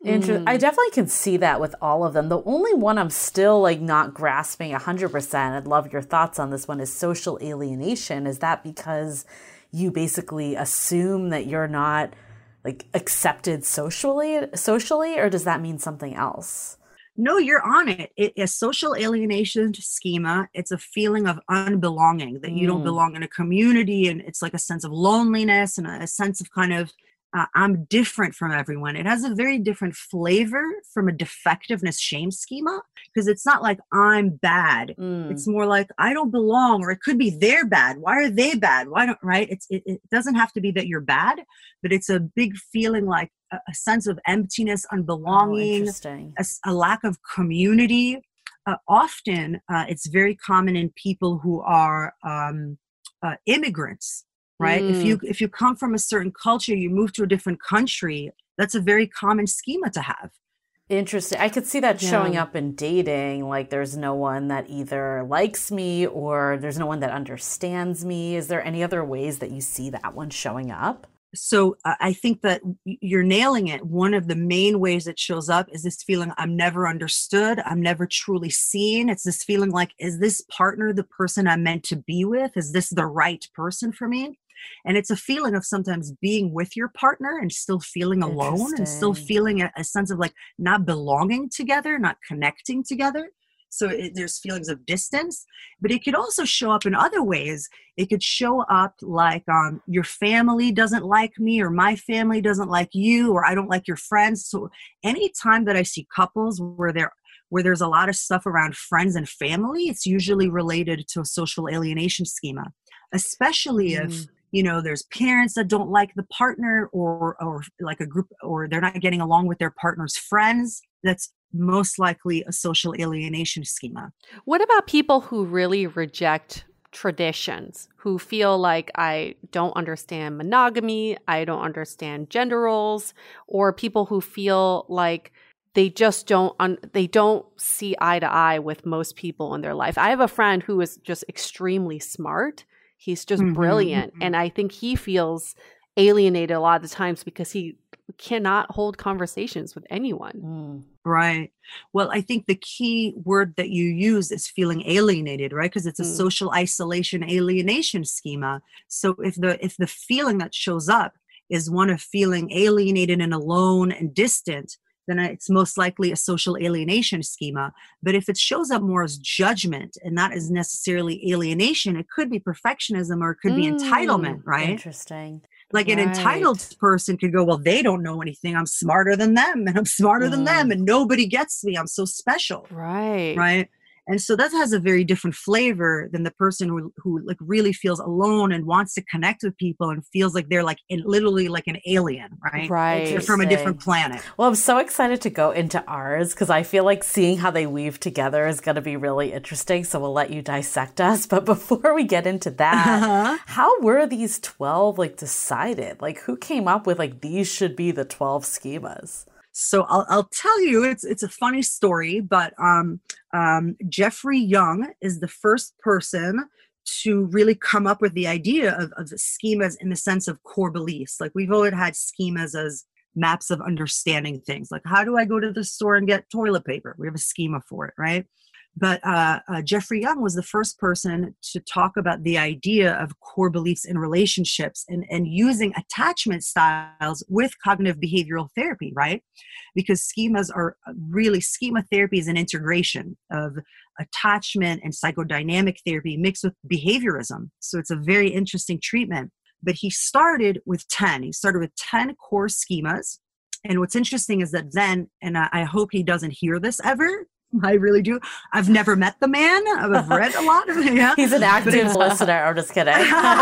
Inter- mm. I definitely can see that with all of them. The only one I'm still like not grasping one hundred percent, I'd love your thoughts on this one, is social alienation. Is that because you basically assume that you're not like accepted socially, socially, or does that mean something else? No, you're on it. It a social alienation schema. It's a feeling of unbelonging, that you mm. don't belong in a community, and it's like a sense of loneliness and a, a sense of kind of uh, I'm different from everyone. It has a very different flavor from a defectiveness shame schema, because it's not like I'm bad. Mm. It's more like I don't belong, or it could be they're bad. Why are they bad? Why don't right? It's it, it doesn't have to be that you're bad, but it's a big feeling like a, a sense of emptiness, unbelonging, oh, a, a lack of community. Uh, often, uh, it's very common in people who are um, uh, immigrants. Right. Mm. If you if you come from a certain culture, you move to a different country, that's a very common schema to have. Interesting. I could see that yeah. showing up in dating. Like there's no one that either likes me or there's no one that understands me. Is there any other ways that you see that one showing up? So uh, I think that you're nailing it. One of the main ways it shows up is this feeling I'm never understood. I'm never truly seen. It's this feeling like, is this partner the person I'm meant to be with? Is this the right person for me? And it's a feeling of sometimes being with your partner and still feeling alone and still feeling a, a sense of like not belonging together, not connecting together. So it, there's feelings of distance, but it could also show up in other ways. It could show up like um, your family doesn't like me, or my family doesn't like you, or I don't like your friends. So anytime that I see couples where they're where there's a lot of stuff around friends and family, it's usually related to a social alienation schema, especially mm. if you know, there's parents that don't like the partner, or or like a group, or they're not getting along with their partner's friends. That's most likely a social alienation schema. What about people who really reject traditions, who feel like I don't understand monogamy, I don't understand gender roles, or people who feel like they just don't un- they don't see eye to eye with most people in their life? I have a friend who is just extremely smart. He's just mm-hmm, brilliant. Mm-hmm. And I think he feels alienated a lot of the times because he cannot hold conversations with anyone. Mm. Right. Well, I think the key word that you use is feeling alienated, right? Because it's a mm. social isolation alienation schema. So if the if the feeling that shows up is one of feeling alienated and alone and distant, then it's most likely a social alienation schema. But if it shows up more as judgment and not as necessarily alienation, it could be perfectionism, or it could mm, be entitlement, right? Interesting. Like right. an entitled person could go, well, they don't know anything. I'm smarter than them, and I'm smarter mm. than them, and nobody gets me. I'm so special. Right. Right. And so that has a very different flavor than the person who, who like really feels alone and wants to connect with people and feels like they're like in, literally like an alien, right? Right. They're from a different planet. Well, I'm so excited to go into ours because I feel like seeing how they weave together is going to be really interesting. So we'll let you dissect us. But before we get into that, uh-huh. how were these twelve like decided? Like who came up with like these should be the twelve schemas? So I'll, I'll tell you, it's it's a funny story, but um, um, Jeffrey Young is the first person to really come up with the idea of, of schemas in the sense of core beliefs. Like we've always had schemas as maps of understanding things. Like how do I go to the store and get toilet paper? We have a schema for it, right? But uh, uh, Jeffrey Young was the first person to talk about the idea of core beliefs in relationships and, and using attachment styles with cognitive behavioral therapy, right? Because schemas are really, schema therapy is an integration of attachment and psychodynamic therapy mixed with behaviorism. So it's a very interesting treatment. But he started with ten. He started with ten core schemas. And what's interesting is that then, and I, I hope he doesn't hear this ever, I really do. I've never met the man. I've read a lot of him. Yeah. He's an active listener. I'm just kidding.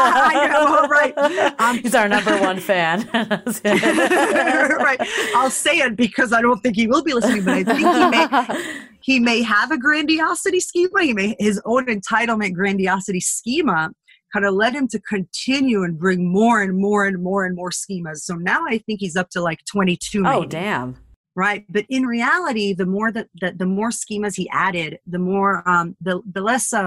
I know, right. Um, He's our number one fan. Right. I'll say it because I don't think he will be listening, but I think he may, he may have a grandiosity schema. He may, his own entitlement grandiosity schema kind of led him to continue and bring more and more and more and more schemas. So now I think he's up to like twenty-two. Maybe. Oh, damn. Right. But in reality, the more that, that the more schemas he added, the more, um, the, the less uh,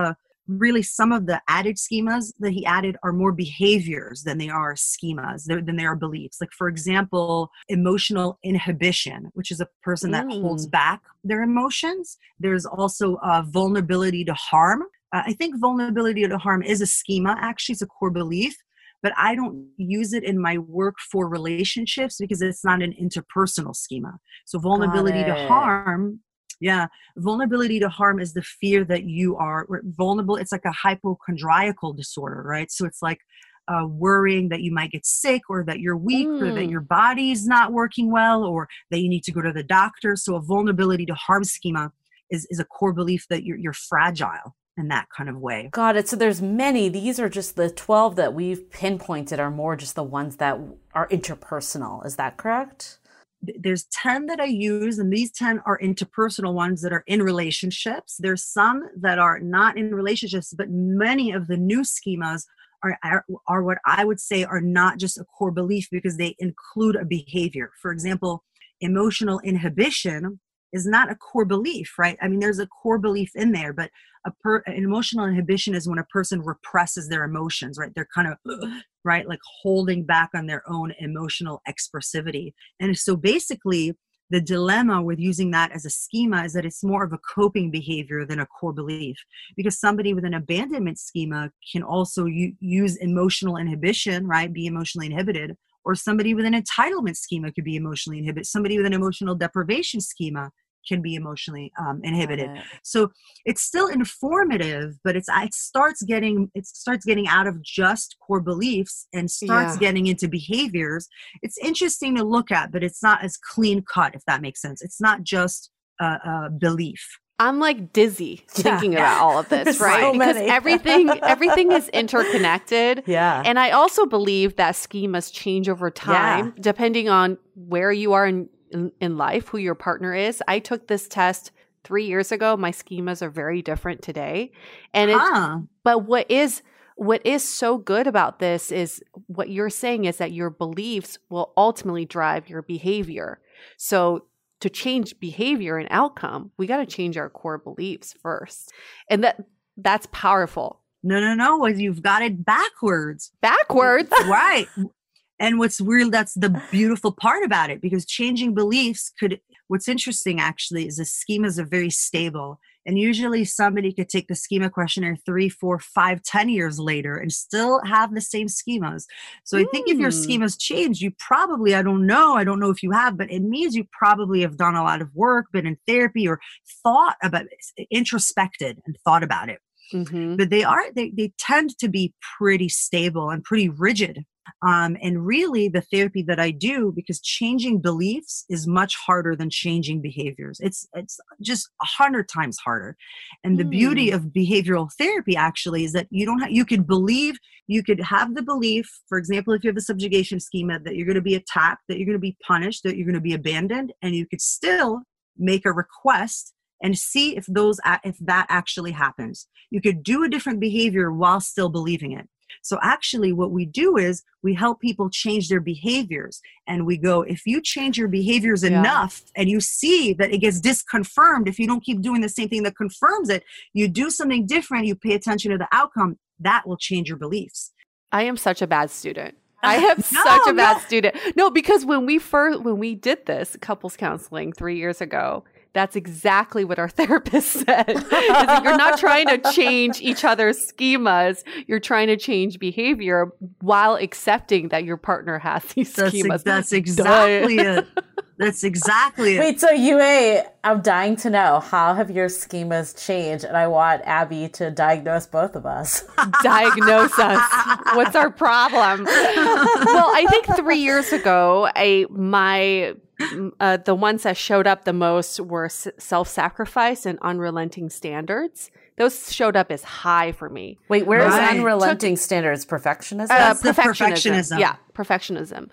really some of the added schemas that he added are more behaviors than they are schemas, than they are beliefs. Like, for example, emotional inhibition, which is a person that Mm. holds back their emotions. There's also uh, vulnerability to harm. Uh, I think vulnerability to harm is a schema, actually. It's a core belief, but I don't use it in my work for relationships because it's not an interpersonal schema. So vulnerability to it. harm, yeah, vulnerability to harm is the fear that you are vulnerable. It's like a hypochondriacal disorder, right? So it's like uh, worrying that you might get sick or that you're weak or that Mm. your body's not working well or that you need to go to the doctor. So a vulnerability to harm schema is, is a core belief that you're, you're fragile in that kind of way. Got it. So there's many. These are just the twelve that we've pinpointed are more just the ones that are interpersonal. Is that correct? There's ten that I use, and these ten are interpersonal ones that are in relationships. There's some that are not in relationships, but many of the new schemas are, are, are what I would say are not just a core belief because they include a behavior. For example, emotional inhibition is not a core belief, right? I mean, there's a core belief in there, but a per, an emotional inhibition is when a person represses their emotions, right? They're kind of, right, like holding back on their own emotional expressivity. And so basically, the dilemma with using that as a schema is that it's more of a coping behavior than a core belief, because somebody with an abandonment schema can also u- use emotional inhibition, right? Be emotionally inhibited. Or somebody with an entitlement schema could be emotionally inhibited. Somebody with an emotional deprivation schema can be emotionally um, inhibited. Got it. So it's still informative, but it's it starts getting it starts getting out of just core beliefs and starts Yeah. getting into behaviors. It's interesting to look at, but it's not as clean cut, if that makes sense. It's not just a, a belief. I'm like dizzy Yeah. thinking about all of this, There's right? so because many. everything everything is interconnected. Yeah. And I also believe that schemas change over time, Yeah. depending on where you are in, in, in life, who your partner is. I took this test three years ago. My schemas are very different today. And it's, Huh. but what is what is so good about this is what you're saying is that your beliefs will ultimately drive your behavior. So to change behavior and outcome, we got to change our core beliefs first. And that that's powerful. No, no, no. well, You've got it backwards. Backwards. Right. And what's weird, that's the beautiful part about it, because changing beliefs could, what's interesting actually is the schemas are very stable. And usually somebody could take the schema questionnaire three, four, five, ten years later and still have the same schemas. So I think if your Hmm. schemas change, you probably, I don't know, I don't know if you have, but it means you probably have done a lot of work, been in therapy or thought about it, introspected and thought about it. Mm-hmm. But they are, they, they tend to be pretty stable and pretty rigid. Um, and really the therapy that I do, because changing beliefs is much harder than changing behaviors. It's, it's just a hundred times harder. And the Hmm. beauty of behavioral therapy actually is that you don't have, you could believe, you could have the belief, for example, if you have a subjugation schema that you're going to be attacked, that you're going to be punished, that you're going to be abandoned, and you could still make a request and see if those, if that actually happens. You could do a different behavior while still believing it. So actually what we do is we help people change their behaviors, and we go, if you change your behaviors Yeah. enough and you see that it gets disconfirmed, if you don't keep doing the same thing that confirms it, you do something different, you pay attention to the outcome, that will change your beliefs. I am such a bad student. I am No, such a bad no. student. No, because when we first when we did this couples counseling three years ago, that's exactly what our therapist said. Is that you're not trying to change each other's schemas. You're trying to change behavior while accepting that your partner has these That's, schemas. ex- that's exactly it. That's exactly it. Wait, so Yue, I'm dying to know, how have your schemas changed? And I want Abby to diagnose both of us. Diagnose us. What's our problem? Well, I think three years ago, I my uh, the ones that showed up the most were s- self-sacrifice and unrelenting standards. Those showed up as high for me. Wait, where is Right. unrelenting standards? Perfectionism? Uh, That's the perfectionism. Yeah, perfectionism.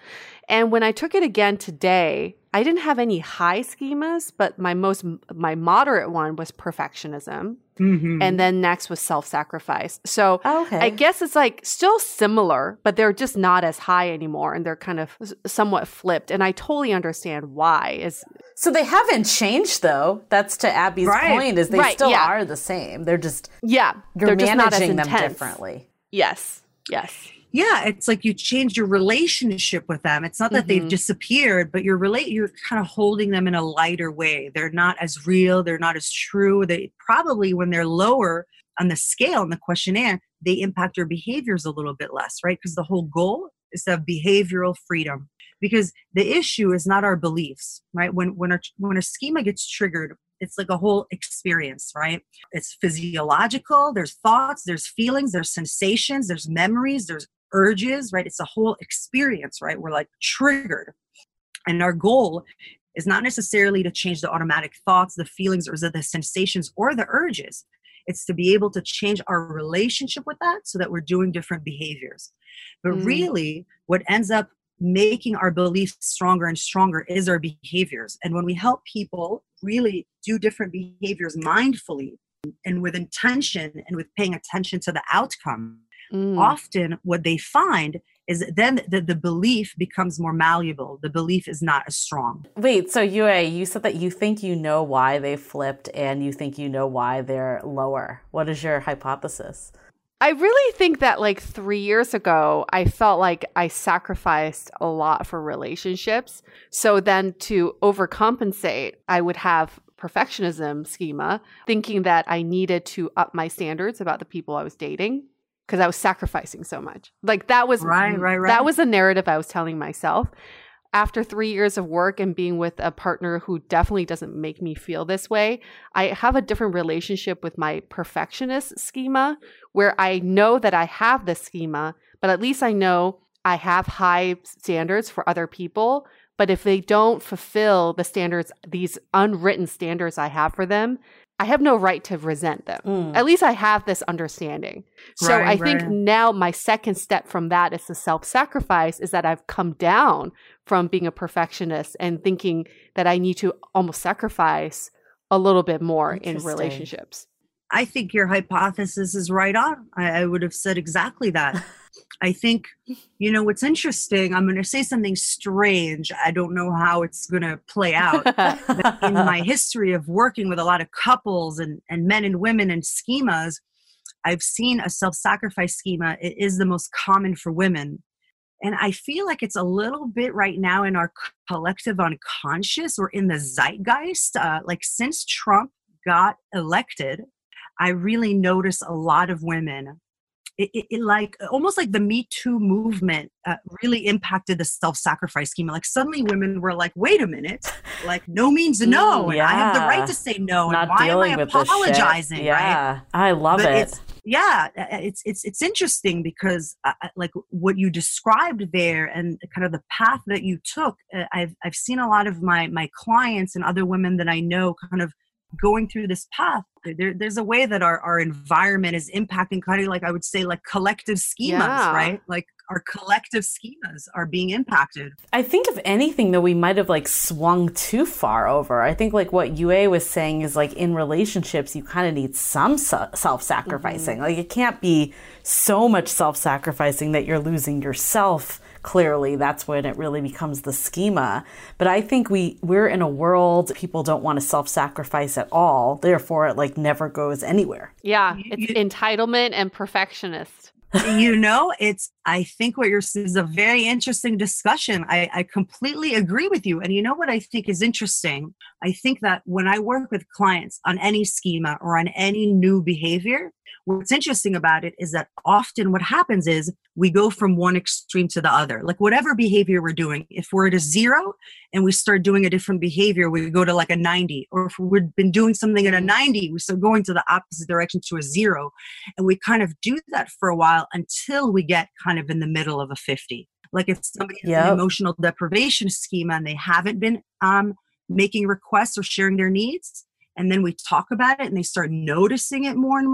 And when I took it again today, I didn't have any high schemas, but my most, my moderate one was perfectionism. Mm-hmm. And then next was self-sacrifice. So Oh, okay. I guess it's like still similar, but they're just not as high anymore. And they're kind of s- somewhat flipped. And I totally understand why. Is So they haven't changed, though. That's to Abby's Right. point, is they Right, still yeah. are the same. They're just, Yeah, you're they're just not as managing them intense. differently. Yes, yes. Yeah, it's like you change your relationship with them. It's not that they've Mhm. disappeared, but you're relate you're kind of holding them in a lighter way. They're not as real, they're not as true. They probably, when they're lower on the scale in the questionnaire, they impact your behaviors a little bit less, right? Because the whole goal is to have behavioral freedom. Because the issue is not our beliefs, right? When when our, when a schema gets triggered, it's like a whole experience, right? It's physiological, there's thoughts, there's feelings, there's sensations, there's memories, there's urges, right? It's a whole experience, right? We're like triggered. And our goal is not necessarily to change the automatic thoughts, the feelings, or the sensations or the urges. It's to be able to change our relationship with that so that we're doing different behaviors. But Mm. really, what ends up making our beliefs stronger and stronger is our behaviors. And when we help people really do different behaviors mindfully and with intention and with paying attention to the outcome, Mm. often what they find is that then the, the belief becomes more malleable. The belief is not as strong. Wait, so Yue, you said that you think you know why they flipped and you think you know why they're lower. What is your hypothesis? I really think that like three years ago, I felt like I sacrificed a lot for relationships. So then to overcompensate, I would have perfectionism schema, thinking that I needed to up my standards about the people I was dating because I was sacrificing so much. Like that was Right, right, right. that was the narrative I was telling myself. After three years of work and being with a partner who definitely doesn't make me feel this way, I have a different relationship with my perfectionist schema where I know that I have this schema, but at least I know I have high standards for other people. But if they don't fulfill the standards, these unwritten standards I have for them, I have no right to resent them. Mm. At least I have this understanding. So Right, I think right. now my second step from that is the self-sacrifice is that I've come down from being a perfectionist and thinking that I need to almost sacrifice a little bit more in Interesting. relationships. I think your hypothesis is right on. I, I would have said exactly that. I think, you know, what's interesting, I'm going to say something strange. I don't know how it's going to play out. But in my history of working with a lot of couples and, and men and women and schemas, I've seen a self-sacrifice schema. It is the most common for women. And I feel like it's a little bit right now in our collective unconscious or in the zeitgeist. Uh, like since Trump got elected, I really notice a lot of women. It, it, it like almost like the Me Too movement uh, really impacted the self-sacrifice schema. Like suddenly women were like, wait a minute, like no means no. Mm, And I have the yeah. right to say no. Not And why am dealing I with this shit. apologizing? Right? Yeah, I love But it. it's yeah uh, it's it's it's interesting because uh, uh, like what you described there and kind of the path that you took, uh, i've i've seen a lot of my my clients and other women that I know kind of going through this path. There, there's a way that our, our environment is impacting kind of like I would say like collective schemas, Yeah. right? Like our collective schemas are being impacted. I think if anything, though, we might have like swung too far over. I think like what Yue was saying is like in relationships, you kind of need some se- self-sacrificing. Like it can't be so much self-sacrificing that you're losing yourself. Clearly, that's when it really becomes the schema. But I think we, we're in a world people don't want to self-sacrifice at all. Therefore, it like never goes anywhere. Yeah, You- it's you- entitlement and perfectionist. You know, it's, I think what you're saying is a very interesting discussion. I, I completely agree with you. And you know what I think is interesting? I think that when I work with clients on any schema or on any new behavior, what's interesting about it is that often what happens is we go from one extreme to the other. Like whatever behavior we're doing, if we're at a zero and we start doing a different behavior, we go to like a ninety. Or if we've been doing something at a ninety, we start going to the opposite direction to a zero. And we kind of do that for a while until we get kind of in the middle of a fifty. Like if somebody has Yep. an emotional deprivation schema and they haven't been um, making requests or sharing their needs, and then we talk about it and they start noticing it more and more,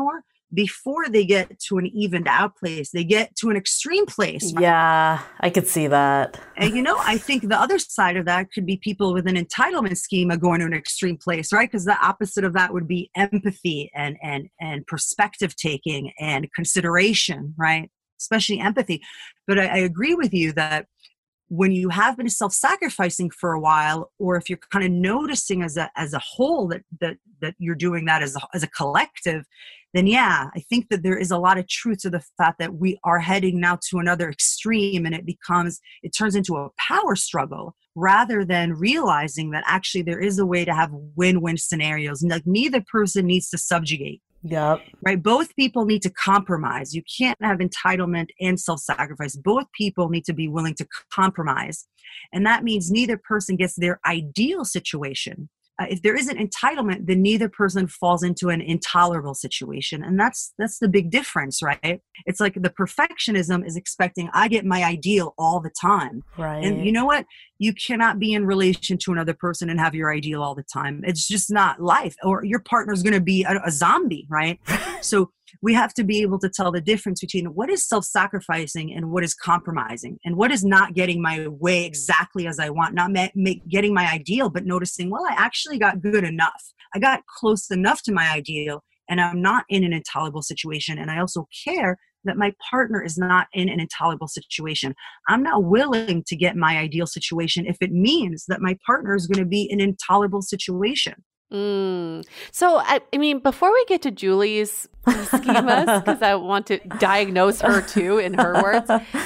before they get to an evened out place. They get to an extreme place. Right? Yeah, I could see that. And, you know, I think the other side of that could be people with an entitlement schema going to an extreme place, right? Because the opposite of that would be empathy and, and, and perspective taking and consideration, right? Especially empathy. But I, I agree with you that when you have been self-sacrificing for a while, or if you're kind of noticing as a as a whole that that that you're doing that as a, as a collective, then yeah, I think that there is a lot of truth to the fact that we are heading now to another extreme, and it becomes, it turns into a power struggle rather than realizing that actually there is a way to have win-win scenarios. Like neither person needs to subjugate. Yep. Right. Both people need to compromise. You can't have entitlement and self-sacrifice. Both people need to be willing to compromise. And that means neither person gets their ideal situation. Uh, if there isn't entitlement, then neither person falls into an intolerable situation. And that's that's the big difference, right? It's like the perfectionism is expecting I get my ideal all the time. Right. And you know what? You cannot be in relation to another person and have your ideal all the time. It's just not life. Or your partner's going to be a, a zombie, right? So we have to be able to tell the difference between what is self-sacrificing and what is compromising, and what is not getting my way exactly as I want, not ma- make, getting my ideal, but noticing, well, I actually got good enough. I got close enough to my ideal, and I'm not in an intolerable situation. And I also care that my partner is not in an intolerable situation. I'm not willing to get my ideal situation if it means that my partner is going to be in an intolerable situation. Mm. So, I, I mean, before we get to Julie's schemas, because I want to diagnose her too in her words,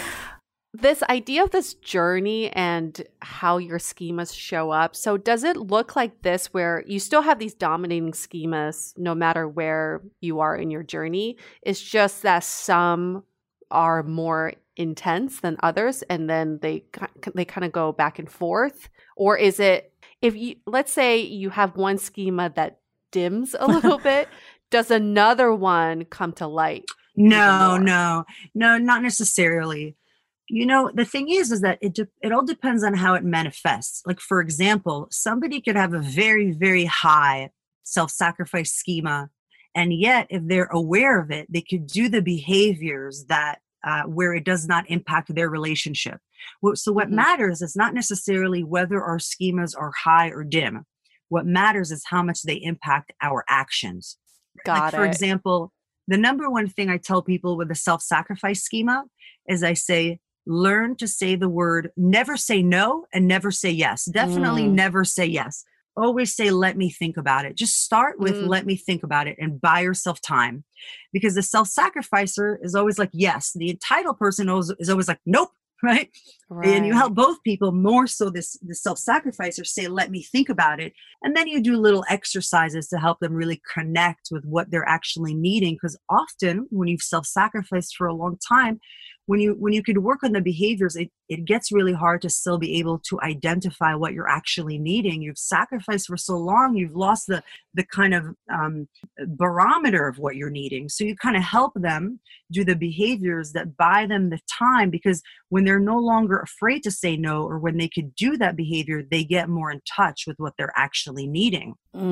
this idea of this journey and how your schemas show up. So does it look like this where you still have these dominating schemas no matter where you are in your journey? It's just that some are more intense than others, and then they they kind of go back and forth? Or is it, if you, let's say you have one schema that dims a little bit, does another one come to light? No, no, no, not necessarily. You know, the thing is, is that it de- it all depends on how it manifests. Like, for example, somebody could have a very, very high self-sacrifice schema, and yet if they're aware of it, they could do the behaviors that uh, where it does not impact their relationship. So what mm-hmm. matters is not necessarily whether our schemas are high or dim. What matters is how much they impact our actions. Got like, it. For example, the number one thing I tell people with the self-sacrifice schema is I say, learn to say the word, never say no and never say yes. Definitely mm. never say yes. Always say, let me think about it. Just start with, mm. let me think about it, and buy yourself time. Because the self-sacrificer is always like, yes. The entitled person is always like, nope. Right? Right. And you help both people, more so this, the self-sacrificer, say, let me think about it. And then you do little exercises to help them really connect with what they're actually needing. Because often when you've self-sacrificed for a long time, when you when you could work on the behaviors, it, it gets really hard to still be able to identify what you're actually needing. You've sacrificed for so long, you've lost the, the kind of um, barometer of what you're needing. So you kind of help them do the behaviors that buy them the time, because when they're no longer afraid to say no, or when they could do that behavior, they get more in touch with what they're actually needing.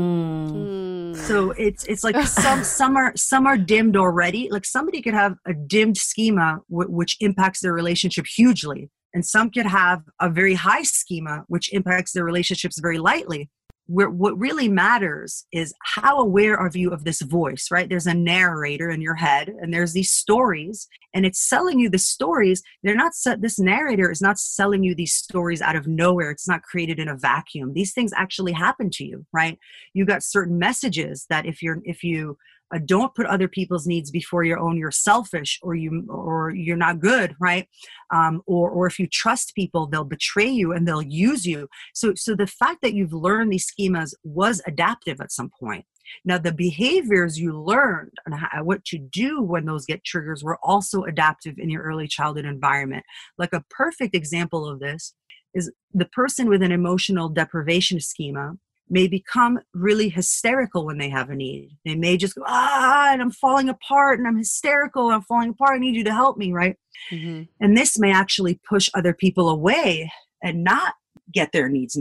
Mm. So it's it's like some some are some are dimmed already. Like somebody could have a dimmed schema w- which impacts their relationship hugely, and some could have a very high schema which impacts their relationships very lightly. Where what really matters is how aware are you of this voice, right? There's a narrator in your head, and there's these stories, and it's selling you the stories. They're not set, this narrator is not selling you these stories out of nowhere. It's not created in a vacuum. These things actually happen to you, right? You got certain messages that if you're if you uh, don't put other people's needs before your own, you're selfish, or you or you're not good, right? Um, or or if you trust people, they'll betray you and they'll use you. So so the fact that you've learned these schemas was adaptive at some point. Now, the behaviors you learned and how, what to do when those get triggers were also adaptive in your early childhood environment. Like a perfect example of this is the person with an emotional deprivation schema may become really hysterical when they have a need. They may just go, ah, and I'm falling apart, and I'm hysterical, and I'm falling apart, I need you to help me, right? Mm-hmm. And this may actually push other people away and not get their needs met.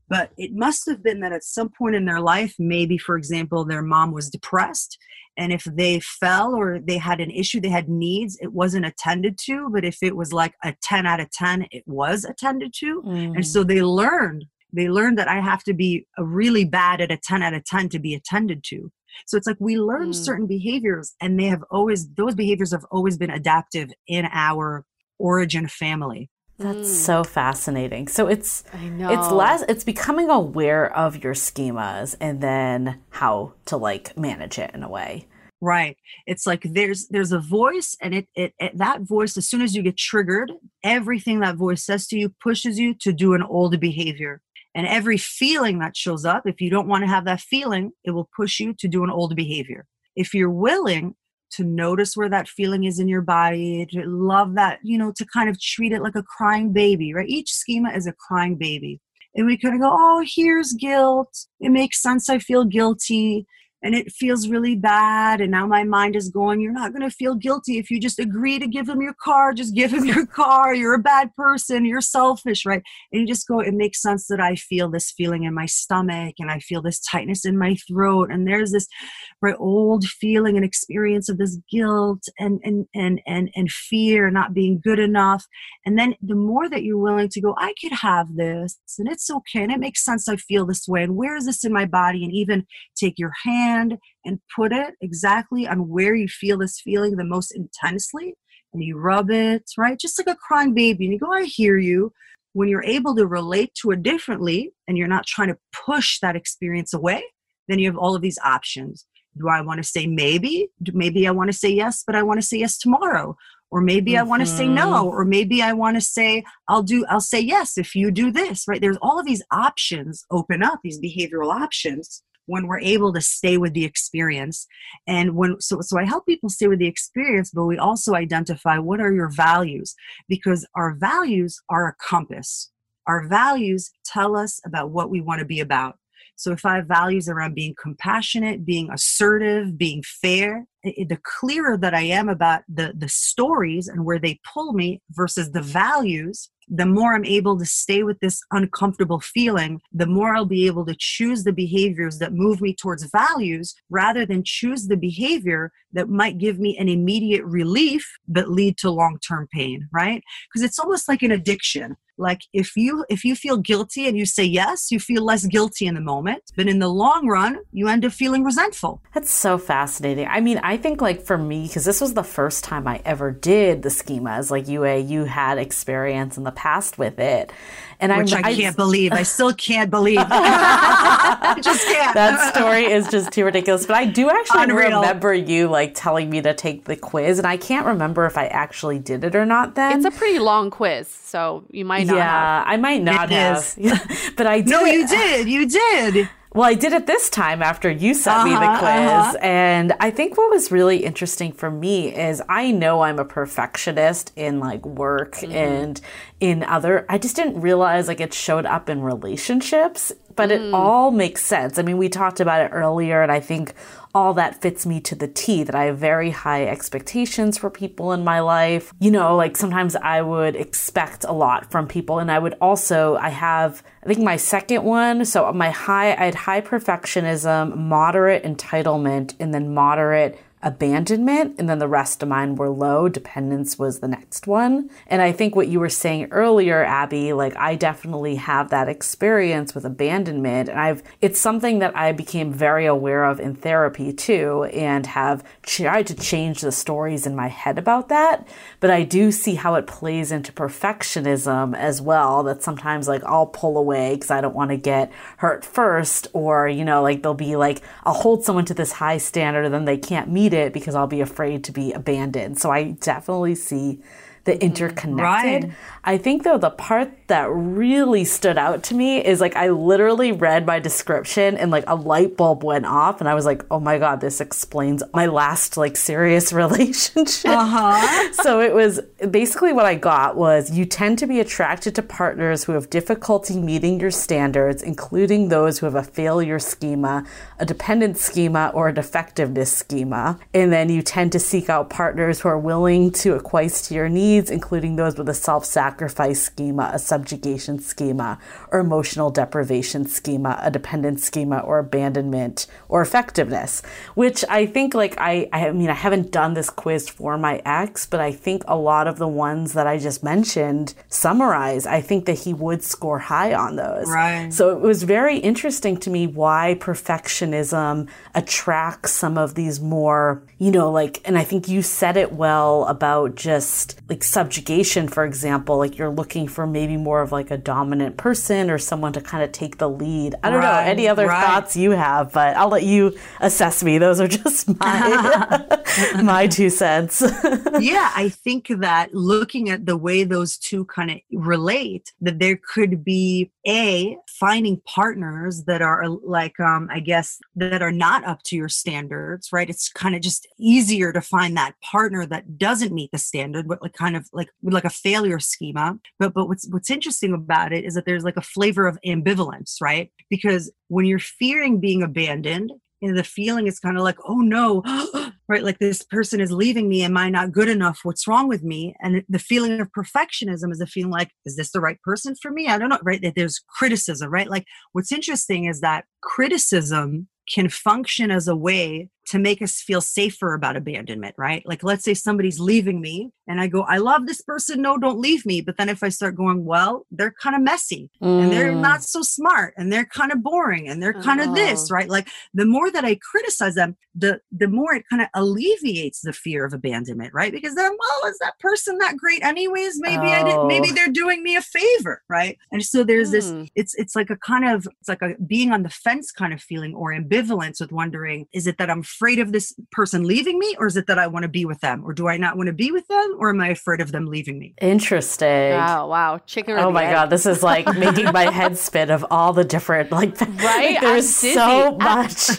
But it must have been that at some point in their life, maybe, for example, their mom was depressed. And if they fell or they had an issue, they had needs, it wasn't attended to. But if it was like a ten out of ten, it was attended to. Mm. And so they learned, they learned that I have to be a really bad at a ten out of ten to be attended to. So it's like we learn mm. certain behaviors, and they have always, those behaviors have always been adaptive in our origin family. That's mm. so fascinating. So it's I know. it's less it's becoming aware of your schemas and then how to like manage it in a way. Right. It's like there's there's a voice, and it, it it that voice, as soon as you get triggered, everything that voice says to you pushes you to do an old behavior. And every feeling that shows up, if you don't want to have that feeling, it will push you to do an old behavior. If you're willing to notice where that feeling is in your body, to love that, you know, to kind of treat it like a crying baby, right? Each schema is a crying baby. And we kind of go, oh, here's guilt. It makes sense. I feel guilty. And it feels really bad. And now my mind is going, you're not going to feel guilty if you just agree to give him your car. Just give him your car. You're a bad person. You're selfish, right? And you just go, it makes sense that I feel this feeling in my stomach, and I feel this tightness in my throat. And there's this very old feeling and experience of this guilt and, and, and, and, and fear, not being good enough. And then the more that you're willing to go, I could have this, and it's okay. And it makes sense. I feel this way. And where is this in my body? And even take your hand and put it exactly on where you feel this feeling the most intensely, and you rub it, right? Just like a crying baby. And you go, I hear you. When you're able to relate to it differently, and you're not trying to push that experience away, then you have all of these options. Do I want to say maybe? Maybe I want to say yes, but I want to say yes tomorrow. Or maybe mm-hmm. I want to say no. Or maybe I want to say, I'll do, I'll say yes if you do this, right? There's all of these options open up, these behavioral options, when we're able to stay with the experience. And when, so, so I help people stay with the experience, but we also identify what are your values, because our values are a compass. Our values tell us about what we want to be about. So if I have values around being compassionate, being assertive, being fair, it, the clearer that I am about the, the stories and where they pull me versus the values, the more I'm able to stay with this uncomfortable feeling, the more I'll be able to choose the behaviors that move me towards values rather than choose the behavior that might give me an immediate relief but lead to long-term pain, right? Because it's almost like an addiction. Like if you if you feel guilty and you say yes, you feel less guilty in the moment, but in the long run, you end up feeling resentful. That's so fascinating. I mean, I think like for me, because this was the first time I ever did the schemas, like Yue, you had experience in the past with it. And Which I, I can't I, believe. I still can't believe. I just can't. That story is just too ridiculous. But I do actually Unreal. remember you like telling me to take the quiz, and I can't remember if I actually did it or not then. It's a pretty long quiz, so you might not yeah, have. I might not it have. Is. But I did. No, you did. You did. Well, I did it this time after you sent uh-huh, me the quiz. Uh-huh. And I think what was really interesting for me is I know I'm a perfectionist in like work mm-hmm. and in other, I just didn't realize like it showed up in relationships, but mm. it all makes sense. I mean, we talked about it earlier, and I think all that fits me to the T, that I have very high expectations for people in my life. You know, like sometimes I would expect a lot from people, and I would also, I have, I think my second one, so my high, I had high perfectionism, moderate entitlement, and then moderate abandonment, and then the rest of mine were low. Dependence was the next one. And I think what you were saying earlier, Abby, like I definitely have that experience with abandonment, and I've it's something that I became very aware of in therapy too, and have tried to change the stories in my head about that. But I do see how it plays into perfectionism as well, that sometimes like I'll pull away because I don't want to get hurt first, or you know, like they'll be like, I'll hold someone to this high standard and then they can't meet it because I'll be afraid to be abandoned. So I definitely see the interconnected. Right. I think though the part that really stood out to me is like I literally read my description and like a light bulb went off, and I was like, oh my God, this explains my last like serious relationship. Uh-huh. So it was basically what I got was you tend to be attracted to partners who have difficulty meeting your standards, including those who have a failure schema, a dependent schema, or a defectiveness schema. And then you tend to seek out partners who are willing to acquiesce to your needs needs, including those with a self-sacrifice schema, a subjugation schema, or emotional deprivation schema, a dependent schema, or abandonment, or effectiveness, which I think like, I, I mean, I haven't done this quiz for my ex, but I think a lot of the ones that I just mentioned summarize, I think that he would score high on those. Right. So it was very interesting to me why perfectionism attracts some of these more, you know, like, and I think you said it well about just like subjugation, for example, like you're looking for maybe more of like a dominant person or someone to kind of take the lead. I don't right, know, any other right. thoughts you have, but I'll let you assess me. Those are just my, my two cents. Yeah, I think that looking at the way those two kind of relate, that there could be a finding partners that are like, um, I guess, that are not up to your standards, right? It's kind of just easier to find that partner that doesn't meet the standard, but like kind of like like a failure schema. But but what's what's interesting about it is that there's like a flavor of ambivalence, right? Because when you're fearing being abandoned, and the feeling is kind of like, oh no, right? Like this person is leaving me. Am I not good enough? What's wrong with me? And the feeling of perfectionism is a feeling like, is this the right person for me? I don't know, right? That there's criticism, right? Like what's interesting is that criticism can function as a way to make us feel safer about abandonment, right? Like, let's say somebody's leaving me and I go, I love this person. No, don't leave me. But then if I start going, well, they're kind of messy mm. and they're not so smart and they're kind of boring and they're kind of oh. this, right? Like the more that I criticize them, the, the more it kind of alleviates the fear of abandonment, right? Because then, well, is that person that great anyways? Maybe oh. I didn't, maybe they're doing me a favor, right? And so there's mm. this, it's, it's like a kind of, it's like a being on the fence kind of feeling or ambivalence with wondering, is it that I'm afraid of this person leaving me, or is it that I want to be with them, or do I not want to be with them, or am I afraid of them leaving me? Interesting. Wow, wow, chicken or oh the my egg. God, this is like making my head spin of all the different like. Right, there's so much.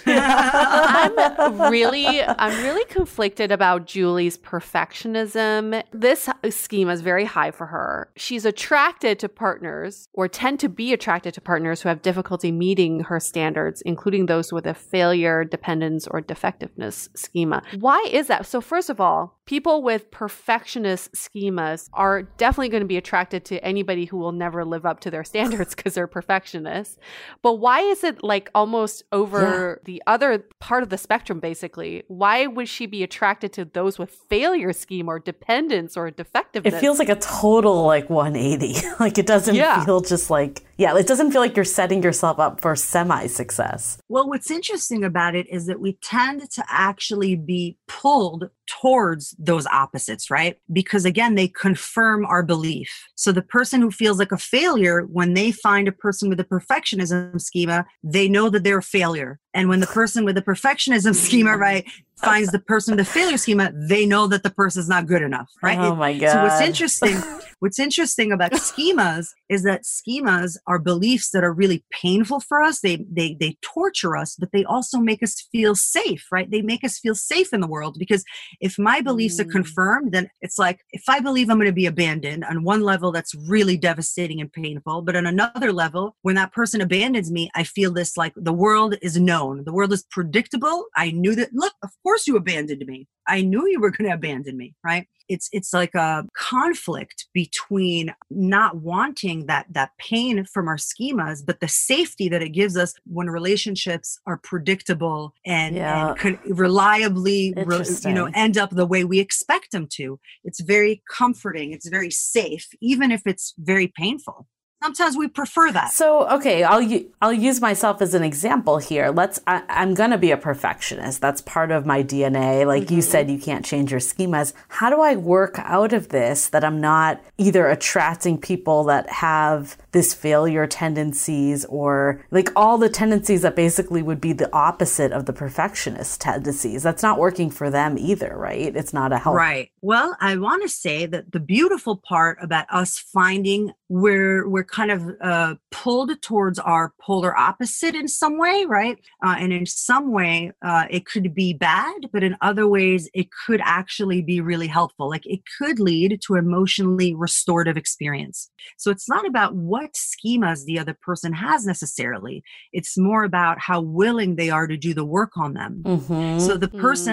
I'm really, I'm really conflicted about Julie's perfectionism. This schema is very high for her. She's attracted to partners, or tend to be attracted to partners who have difficulty meeting her standards, including those with a failure, dependence, or defectiveness schema. Why is that? So first of all, people with perfectionist schemas are definitely going to be attracted to anybody who will never live up to their standards because they're perfectionists. But why is it like almost over yeah. the other part of the spectrum, basically? Why would she be attracted to those with failure scheme or dependence or defectiveness? It feels like a total like one eighty. Like it doesn't yeah. feel just like, yeah, it doesn't feel like you're setting yourself up for semi-success. Well, what's interesting about it is that we tend to actually be pulled towards those opposites, right? Because again, they confirm our belief. So the person who feels like a failure, when they find a person with a perfectionism schema, they know that they're a failure. And when the person with the perfectionism schema, right, finds the person with the failure schema, they know that the person's not good enough, right? Oh my God. So what's interesting, what's interesting about schemas is that schemas are beliefs that are really painful for us. They, they, they torture us, but they also make us feel safe, right? They make us feel safe in the world, because if my beliefs mm. are confirmed, then it's like, if I believe I'm going to be abandoned on one level, that's really devastating and painful. But on another level, when that person abandons me, I feel this like the world is known. The world is predictable. I knew that, look, of course you abandoned me. I knew you were going to abandon me, right? It's it's like a conflict between not wanting that that pain from our schemas, but the safety that it gives us when relationships are predictable and, yeah. and could reliably, re, you know, end up the way we expect them to. It's very comforting. It's very safe, even if it's very painful. Sometimes we prefer that. So, okay, I'll u- I'll use myself as an example here. Let's. I, I'm going to be a perfectionist. That's part of my D N A. Like mm-hmm. you said, you can't change your schemas. How do I work out of this that I'm not either attracting people that have this failure tendencies, or like all the tendencies that basically would be the opposite of the perfectionist tendencies? That's not working for them either, right? It's not a help. Right. Well, I want to say that the beautiful part about us finding where we're kind of uh, pulled towards our polar opposite in some way, right? Uh, and in some way, uh, it could be bad, but in other ways, it could actually be really helpful. Like it could lead to emotionally restorative experience. So it's not about what schemas the other person has necessarily. It's more about how willing they are to do the work on them. Mm-hmm. So the person, mm.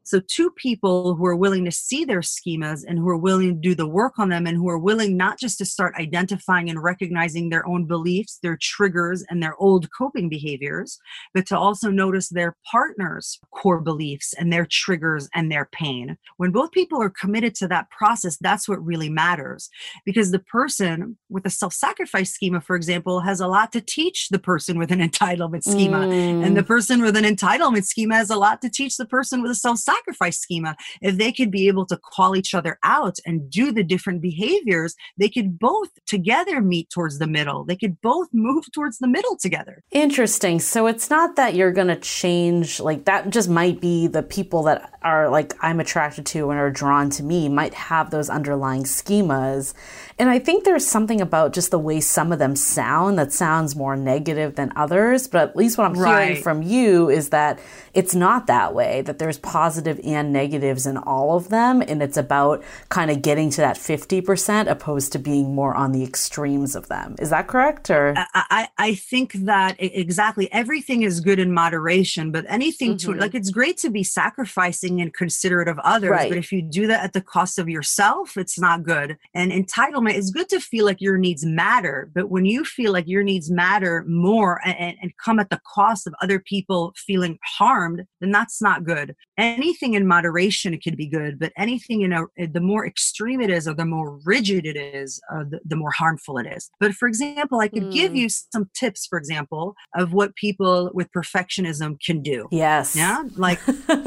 So two people who are willing to see their schemas and who are willing to do the work on them and who are willing not just to start identifying and recognizing their own beliefs, their triggers, and their old coping behaviors, but to also notice their partner's core beliefs and their triggers and their pain. When both people are committed to that process, that's what really matters. Because the person with a self-sacrifice schema, for example, has a lot to teach the person with an entitlement schema. Mm. And the person with an entitlement schema has a lot to teach the person with a self-sacrifice schema. If they could be able to call each other out and do the different behaviors, they could both together meet towards the middle. They could both move towards the middle together. Interesting. So it's not that you're going to change, like that just might be the people that are like I'm attracted to and are drawn to me might have those underlying schemas. And I think there's something about just the way some of them sound that sounds more negative than others. But at least what I'm right. hearing from you is that it's not that way, that there's positive and negatives in all of them. And it's about kind of getting to that fifty percent opposed to being more on the extremes of them. Is that correct? Or I, I, I think that exactly everything is good in moderation, but anything mm-hmm. to like, it's great to be sacrificing and considerate of others. Right. But if you do that at the cost of yourself, it's not good. And entitlement, it's good to feel like your needs matter. But when you feel like your needs matter more and, and come at the cost of other people feeling harmed, then that's not good. Anything in moderation could be good, but anything in a, the more extreme it is or the more rigid it is, uh, the, the more harmful it is. But for example, I could mm. give you some tips, for example, of what people with perfectionism can do. Yes. Yeah. Like,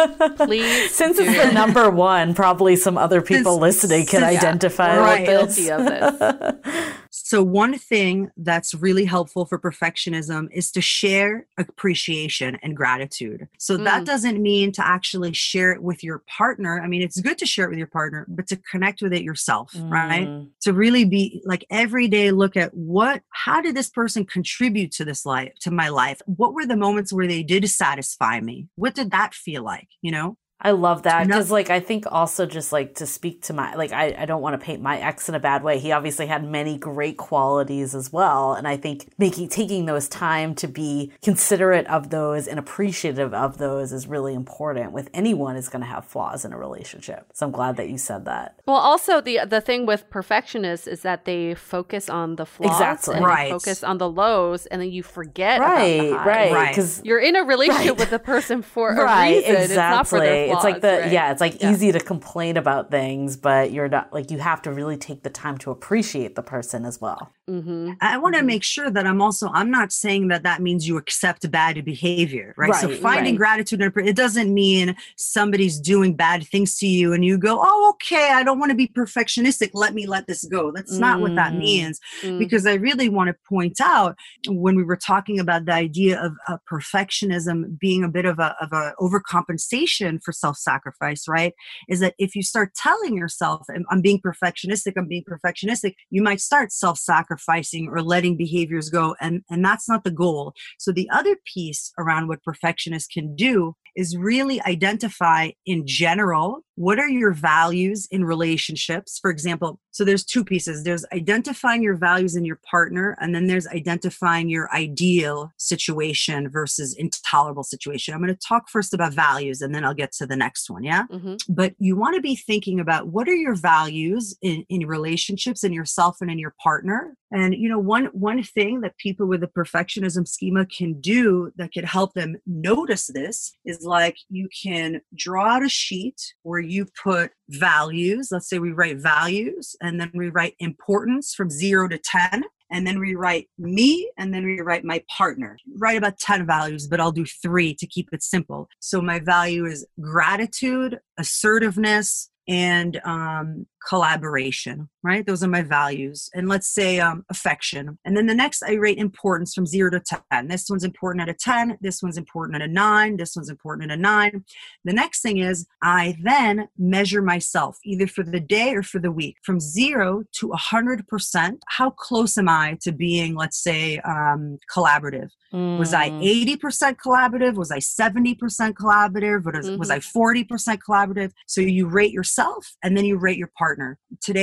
please. Since it's the number one, probably some other people since, listening can since, identify right. with guilty of this. So one thing that's really helpful for perfectionism is to share appreciation and gratitude. So mm. that doesn't mean to actually share it with your partner. I mean, it's good to share it with your partner, but to connect with it yourself, mm. right? To really be like every day, look at what, how did this person contribute to this life, to my life? What were the moments where they did satisfy me? What did that feel like, you know? I love that because, like, I think also just like to speak to my, like, I, I don't want to paint my ex in a bad way. He obviously had many great qualities as well. And I think making, taking those time to be considerate of those and appreciative of those is really important with anyone is going to have flaws in a relationship. So I'm glad that you said that. Well, also the the thing with perfectionists is that they focus on the flaws exactly. and right. they focus on the lows and then you forget right, about the highs. Right, right. Because you're in a relationship right. with the person for a right, reason. Exactly. It's not for their flaws, it's like the right? yeah, it's like yeah. easy to complain about things, but you're not like you have to really take the time to appreciate the person as well. Mm-hmm. I want to mm-hmm. make sure that I'm also I'm not saying that that means you accept bad behavior, right? right so finding right. gratitude, it doesn't mean somebody's doing bad things to you and you go, oh, okay, I don't want to be perfectionistic. Let me let this go. That's not mm-hmm. what that means. Mm-hmm. Because I really want to point out when we were talking about the idea of uh, perfectionism being a bit of a of a overcompensation for self-sacrifice, right? Is that if you start telling yourself, I'm being perfectionistic, I'm being perfectionistic, you might start self-sacrificing or letting behaviors go. And, and that's not the goal. So the other piece around what perfectionists can do is really identify in general, what are your values in relationships? For example, so there's two pieces. There's identifying your values in your partner, and then there's identifying your ideal situation versus intolerable situation. I'm going to talk first about values, and then I'll get to the next one, yeah? Mm-hmm. But you want to be thinking about what are your values in, in relationships, in yourself and in your partner? And, you know, one, one thing that people with a perfectionism schema can do that could help them notice this is like you can draw out a sheet where you put values. Let's say we write values and then we write importance from zero to ten. And then we write me, and then we write my partner. Write about ten values, but I'll do three to keep it simple. So my value is gratitude, assertiveness, and um, collaboration, right? Those are my values. And let's say um, affection. And then the next, I rate importance from zero to ten. This one's important at a ten. This one's important at a nine. This one's important at a nine. The next thing is I then measure myself either for the day or for the week from zero to one hundred percent. How close am I to being, let's say, um, collaborative? Mm. Was I eighty percent collaborative? Was I seventy percent collaborative? Was, mm-hmm. was I forty percent collaborative? So you rate yourself and then you rate your partner. Today was my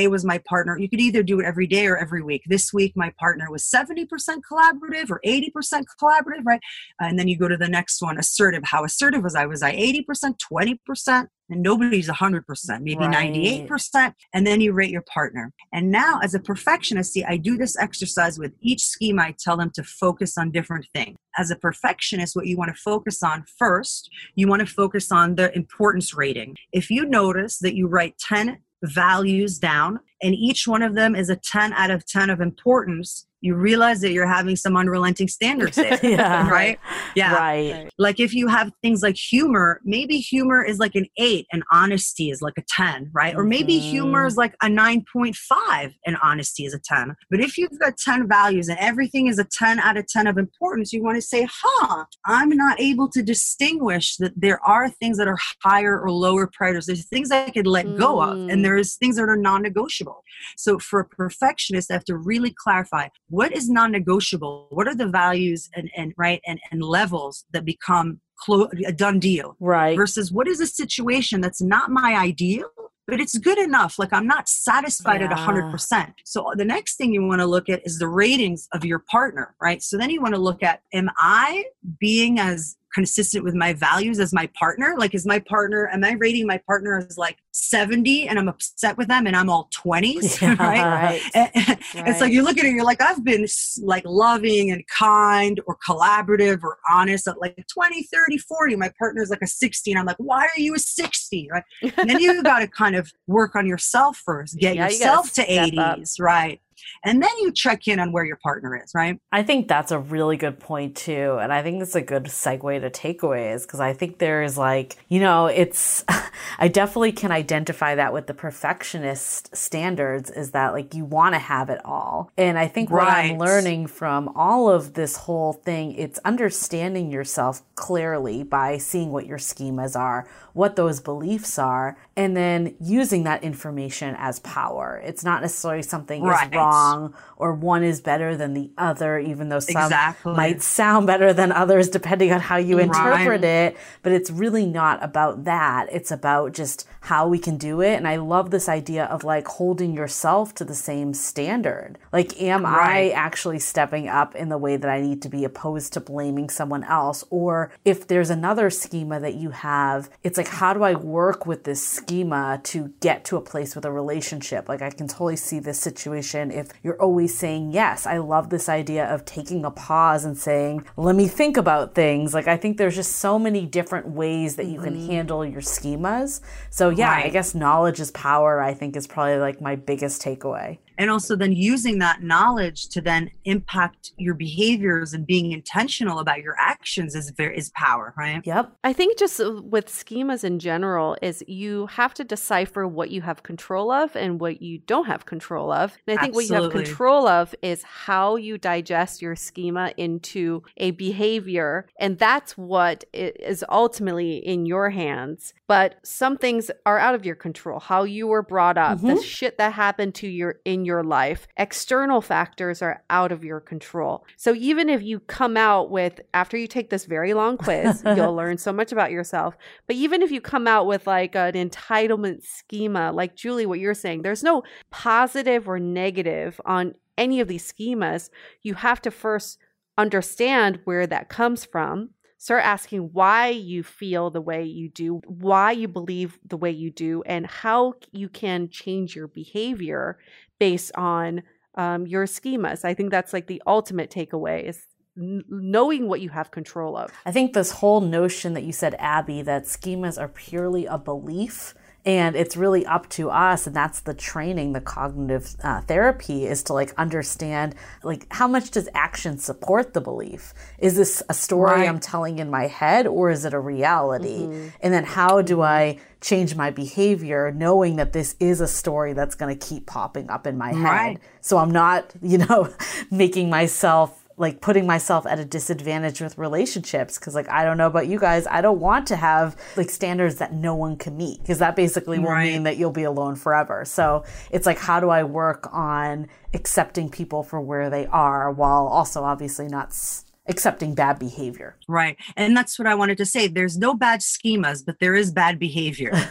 partner, you could either do it every day or every week. This week, my partner was seventy percent collaborative or eighty percent collaborative, right? And then you go to the next one, assertive. How assertive was I? Was I eighty percent, twenty percent? And nobody's one hundred percent, maybe Right. ninety-eight percent. And then you rate your partner. And now as a perfectionist, see, I do this exercise with each schema. I tell them to focus on different things. As a perfectionist, what you want to focus on first, you want to focus on the importance rating. If you notice that you write ten values down and each one of them is a ten out of ten of importance, you realize that you're having some unrelenting standards there, Yeah. right? Yeah. Right. Like if you have things like humor, maybe humor is like an eight and honesty is like a ten, right? Or maybe Mhm. humor is like a nine point five and honesty is a ten. But if you've got ten values and everything is a ten out of ten of importance, you want to say, huh, I'm not able to distinguish that there are things that are higher or lower priorities. There's things I could let go of, Mm. and there's things that are non-negotiable. So for a perfectionist, I have to really clarify what is non-negotiable. What are the values and, and right and, and levels that become clo- a done deal Right. versus what is a situation that's not my ideal, but it's good enough. Like I'm not satisfied at Yeah. one hundred percent. So the next thing you want to look at is the ratings of your partner, right? So then you want to look at, am I being as consistent with my values as my partner? Like, is my partner, am I rating my partner as like seventy and I'm upset with them and I'm all twenties, Yeah. right? Right. And- and It's like you look at it, you're like, I've been s- like loving and kind or collaborative or honest at like twenty, thirty, forty. My partner's like a sixty. And I'm like, why are you a sixty? Right. And then you got to kind of work on yourself first, get Yeah, you gotta yourself to step up. eighties, right? And then you check in on where your partner is, right? I think that's a really good point too. And I think it's a good segue to takeaways because I think there is like, you know, it's, I definitely can identify that with the perfectionist standards is that like you want to have it all. And I think what I'm Right. learning from all of this whole thing, it's understanding yourself clearly by seeing what your schemas are, what those beliefs are, and then using that information as power. It's not necessarily something Right. is wrong or one is better than the other, even though some Exactly. might sound better than others depending on how you interpret Right. it. But it's really not about that. It's about just how we can do it. And I love this idea of like holding yourself to the same standard. Like, am I Right. actually stepping up in the way that I need to be opposed to blaming someone else? Or if there's another schema that you have, it's like, how do I work with this schema to get to a place with a relationship? Like, I can totally see this situation if you're always saying yes. I love this idea of taking a pause and saying, let me think about things. Like, I think there's just so many different ways that you can handle your schemas. So yeah, I Right. guess knowledge is power, I think is probably like my biggest takeaway. And also then using that knowledge to then impact your behaviors and being intentional about your actions is very, is power, right? Yep. I think just uh, with schemas in general is you have to decipher what you have control of and what you don't have control of. And I think what you have Absolutely. control of is how you digest your schema into a behavior. And that's what i- is ultimately in your hands. But some things are out of your control. How you were brought up, the shit that happened to your in your life. External factors are out of your control. So even if you come out with, after you take this very long quiz, you'll learn so much about yourself. But even if you come out with like an entitlement schema, like Julie, what you're saying, there's no positive or negative on any of these schemas. You have to first understand where that comes from. Start asking why you feel the way you do, why you believe the way you do, and how you can change your behavior based on um, your schemas. I think that's like the ultimate takeaway is n- knowing what you have control of. I think this whole notion that you said, Abby, that schemas are purely a belief and it's really up to us. And that's the training, the cognitive uh, therapy is to like understand, like how much does action support the belief? Is this a story Right. I'm telling in my head or is it a reality? And then how do I change my behavior knowing that this is a story that's going to keep popping up in my head? Right. So I'm not, you know, making myself like putting myself at a disadvantage with relationships. Cause like, I don't know about you guys. I don't want to have like standards that no one can meet because that basically will Right. mean that you'll be alone forever. So it's like, how do I work on accepting people for where they are while also obviously not s- accepting bad behavior? Right. And that's what I wanted to say. There's no bad schemas, but there is bad behavior.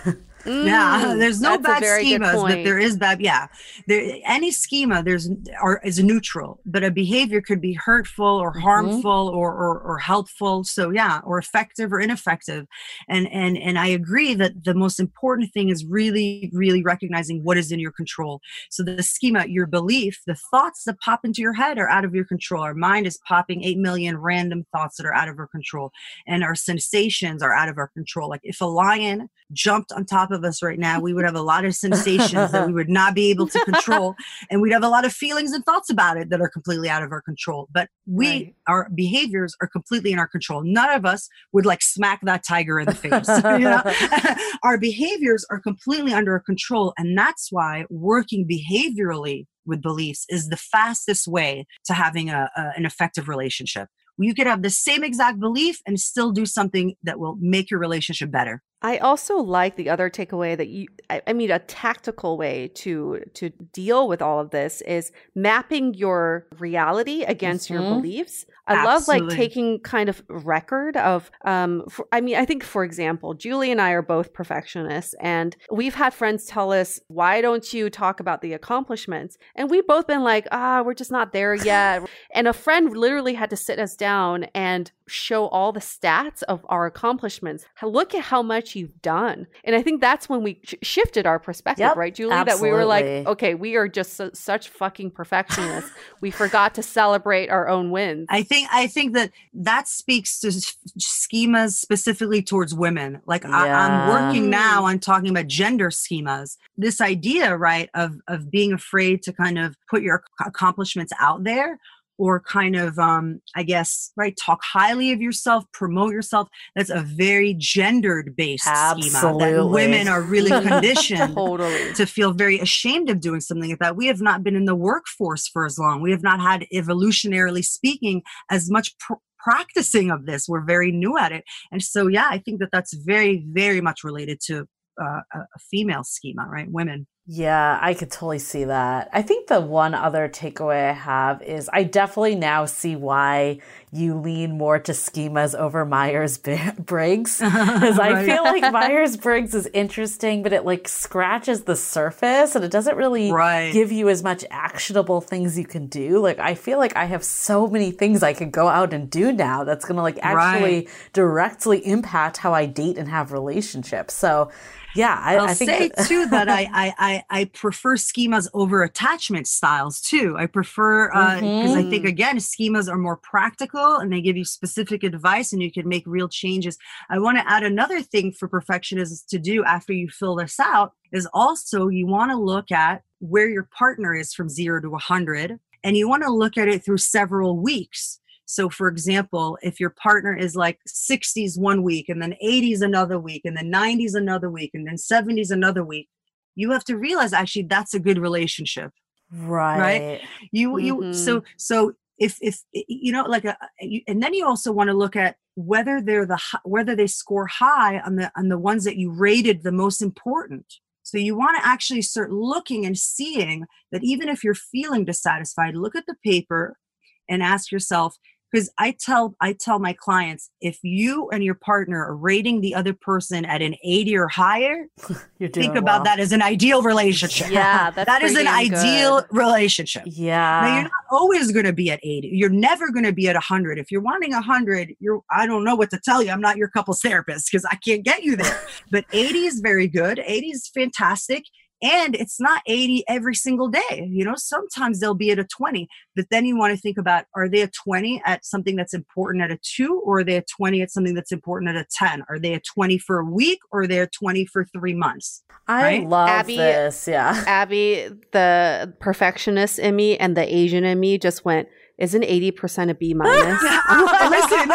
Mm, yeah, there's no bad schemas, but there is bad. Yeah, there any schema there's are is neutral, but a behavior could be hurtful or harmful mm-hmm. or, or or helpful. So yeah, or effective or ineffective. And and and I agree that the most important thing is really really recognizing what is in your control. So the schema, your belief, the thoughts that pop into your head are out of your control. Our mind is popping eight million random thoughts that are out of our control, and our sensations are out of our control. Like if a lion jumped on top of us right now, we would have a lot of sensations that we would not be able to control, and we'd have a lot of feelings and thoughts about it that are completely out of our control. But we, right. our behaviors are completely in our control. None of us would like smack that tiger in the face. You know? Our behaviors are completely under our control, and that's why working behaviorally with beliefs is the fastest way to having a, a an effective relationship. You could have the same exact belief and still do something that will make your relationship better. I also like the other takeaway that you, I, I mean, a tactical way to to deal with all of this is mapping your reality against mm-hmm. your beliefs. I Absolutely. love like taking kind of record of, um, for, I mean, I think, for example, Julie and I are both perfectionists, and we've had friends tell us, why don't you talk about the accomplishments? And we've both been like, ah, we're just not there yet. And a friend literally had to sit us down and show all the stats of our accomplishments. Look at how much you've done. And I think that's when we sh- shifted our perspective, yep, right, Julie? Absolutely. That we were like, okay, we are just su- such fucking perfectionists. We forgot to celebrate our own wins. I think I think that that speaks to schemas specifically towards women. Like yeah. I, I'm working now on talking about gender schemas. This idea, right, of of being afraid to kind of put your accomplishments out there, or kind of, um, I guess, right, talk highly of yourself, promote yourself. That's a very gendered-based schema that women are really conditioned totally. to feel very ashamed of doing something like that. We have not been in the workforce for as long. We have not had, evolutionarily speaking, as much pr- practicing of this. We're very new at it. And so, yeah, I think that that's very, very much related to uh, a female schema, right? Women. Yeah, I could totally see that. I think the one other takeaway I have is I definitely now see why you lean more to schemas over Myers-Briggs. Because right. I feel like Myers-Briggs is interesting, but it like scratches the surface and it doesn't really right. give you as much actionable things you can do. Like I feel like I have so many things I could go out and do now that's going to like actually right. directly impact how I date and have relationships. So yeah, I, I'll I think say that- too that I, I I prefer schemas over attachment styles too. I prefer because uh, mm-hmm. I think again schemas are more practical and they give you specific advice and you can make real changes. I want to add another thing for perfectionists to do after you fill this out is also you want to look at where your partner is from zero to a hundred, and you want to look at it through several weeks. So for example, if your partner is like sixties one week and then eighties another week and then nineties another week and then seventies another week, you have to realize actually that's a good relationship. Right. Right. You, mm-hmm. you, so, so if, if, you know, like, a, you, and then you also want to look at whether they're the, whether they score high on the, on the ones that you rated the most important. So you want to actually start looking and seeing that even if you're feeling dissatisfied, look at the paper and ask yourself, because I tell I tell my clients, if you and your partner are rating the other person at an eighty or higher, You're think about well. that as an ideal relationship. Yeah, that's that is an ideal good. relationship. Yeah. Now, you're not always going to be at eighty. You're never going to be at one hundred. If you're wanting one hundred, you're I don't know what to tell you. I'm not your couples therapist because I can't get you there. But eighty is very good. eighty is fantastic. And it's not eighty every single day. You know, sometimes they'll be at a twenty, but then you want to think about, are they a twenty at something that's important at a two, or are they a twenty at something that's important at a ten? Are they a twenty for a week, or are they a twenty for three months? I right? love Abby, this. Yeah. Abby, the perfectionist in me and the Asian in me just went, isn't eighty percent a B minus? Listen,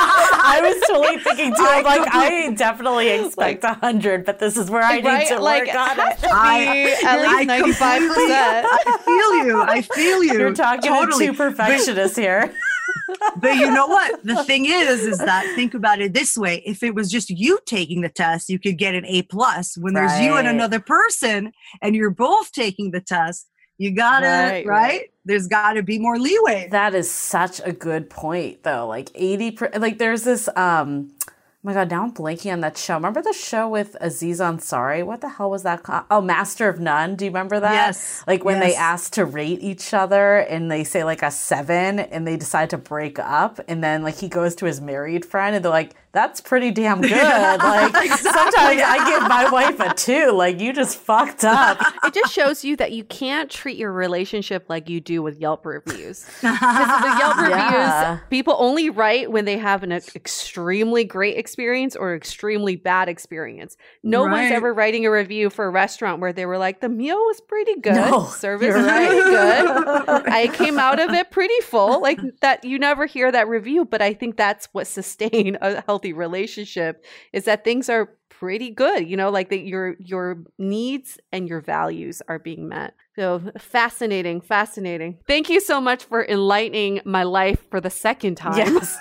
I was totally thinking too. I'm like, I definitely expect a like, hundred, but this is where I right? need to like, work on it. I, at least ninety-five percent. I feel you. I feel you. You're talking totally. to two perfectionists here. But you know what? The thing is, is that think about it this way. If it was just you taking the test, you could get an A plus. When there's right. you and another person and you're both taking the test, you gotta, right, right? right? There's gotta be more leeway. That is such a good point though. Like eighty, per, like there's this, um, Oh my God, now I'm blanking on that show. Remember the show with Aziz Ansari? What the hell was that called? Oh, Master of None. Do you remember that? Yes. Like when yes. they ask to rate each other and they say like a seven and they decide to break up. And then like he goes to his married friend and they're like, that's pretty damn good. Like exactly. Sometimes I give my wife a two. Like you just fucked up. It just shows you that you can't treat your relationship like you do with Yelp reviews. Because the Yelp reviews, yeah. people only write when they have an extremely great experience or extremely bad experience. No right. one's ever writing a review for a restaurant where they were like, the meal was pretty good. No, service was right. pretty good. I came out of it pretty full. Like that, you never hear that review, but I think that's what sustains a healthy relationship is that things are pretty good, you know, like that your your needs and your values are being met. So fascinating, fascinating. Thank you so much for enlightening my life for the second time. Yes.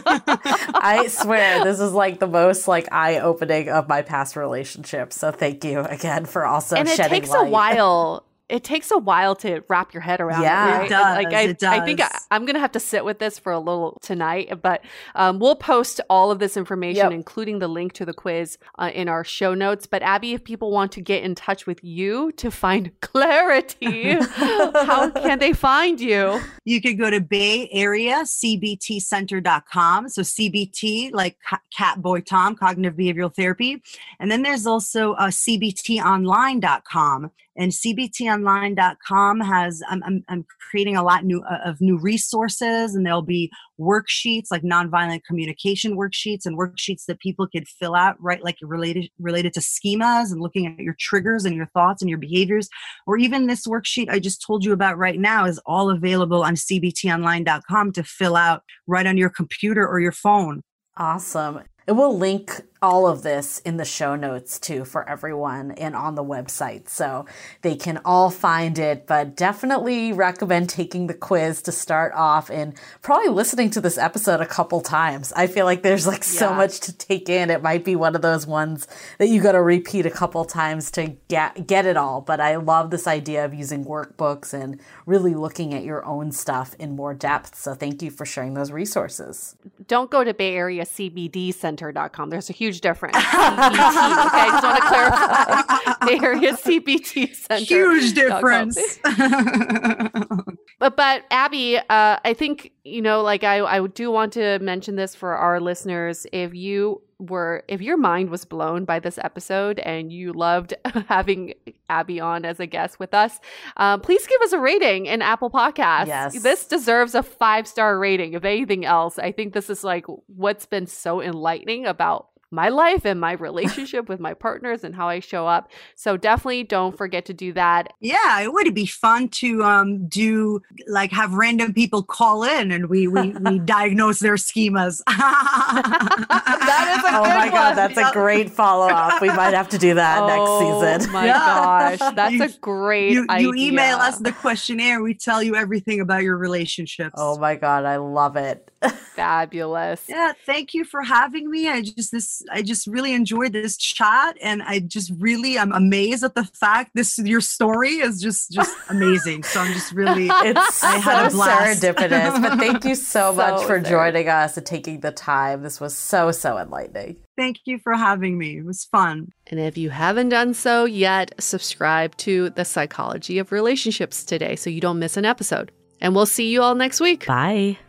I swear this is like the most like eye-opening of my past relationships. So thank you again for also and shedding light. And it takes a while. It takes a while to wrap your head around yeah, it, right? It does, like I, it does. I think I, I'm going to have to sit with this for a little tonight, but um, we'll post all of this information, yep. including the link to the quiz uh, in our show notes. But Abby, if people want to get in touch with you to find clarity, how can they find you? You could go to Bay Area C B T Center dot com. So C B T, like Cat Boy Tom, Cognitive Behavioral Therapy. And then there's also uh, C B T online dot com. And C B T online dot com has, I'm, I'm, I'm creating a lot new uh, of new resources, and there'll be worksheets like nonviolent communication worksheets and worksheets that people could fill out, right? Like related, related to schemas and looking at your triggers and your thoughts and your behaviors. Or even this worksheet I just told you about right now is all available on C B T online dot com to fill out right on your computer or your phone. Awesome. And we'll link all of this in the show notes too for everyone and on the website, so they can all find it. But definitely recommend taking the quiz to start off and probably listening to this episode a couple times. I feel like there's like yeah. so much to take in. It might be one of those ones that you got to repeat a couple times to get get it all. But I love this idea of using workbooks and really looking at your own stuff in more depth. So thank you for sharing those resources. Don't go to Bay Area C B D Center dot com. There's a huge difference. C B T, okay, I just want to clarify. Bay Area C B T Center. Huge difference. but but Abby, uh, I think, you know, like I, I do want to mention this for our listeners. If you were, if your mind was blown by this episode and you loved having Abby on as a guest with us, um, please give us a rating in Apple Podcasts. Yes. This deserves a five-star rating. If anything else, I think this is like what's been so enlightening about my life and my relationship with my partners and how I show up. So definitely don't forget to do that. Yeah, it would be fun to um, do like have random people call in and we we, we diagnose their schemas. That is a oh good my God, one. that's a great follow up. We might have to do that oh, next season. Oh my yeah. gosh, that's you, a great you, idea. You email us the questionnaire. We tell you everything about your relationships. Oh my God, I love it. Fabulous. Yeah, thank you for having me. I just this I just really enjoyed this chat, and I just really I'm amazed at the fact this your story is just just amazing. So I'm just really it's I had so a blast. serendipitous. But thank you so, So much for serendipitous. joining us and taking the time. This was so so enlightening. Thank you for having me. It was fun. And if you haven't done so yet, subscribe to The Psychology of Relationships today so you don't miss an episode. And we'll see you all next week. Bye.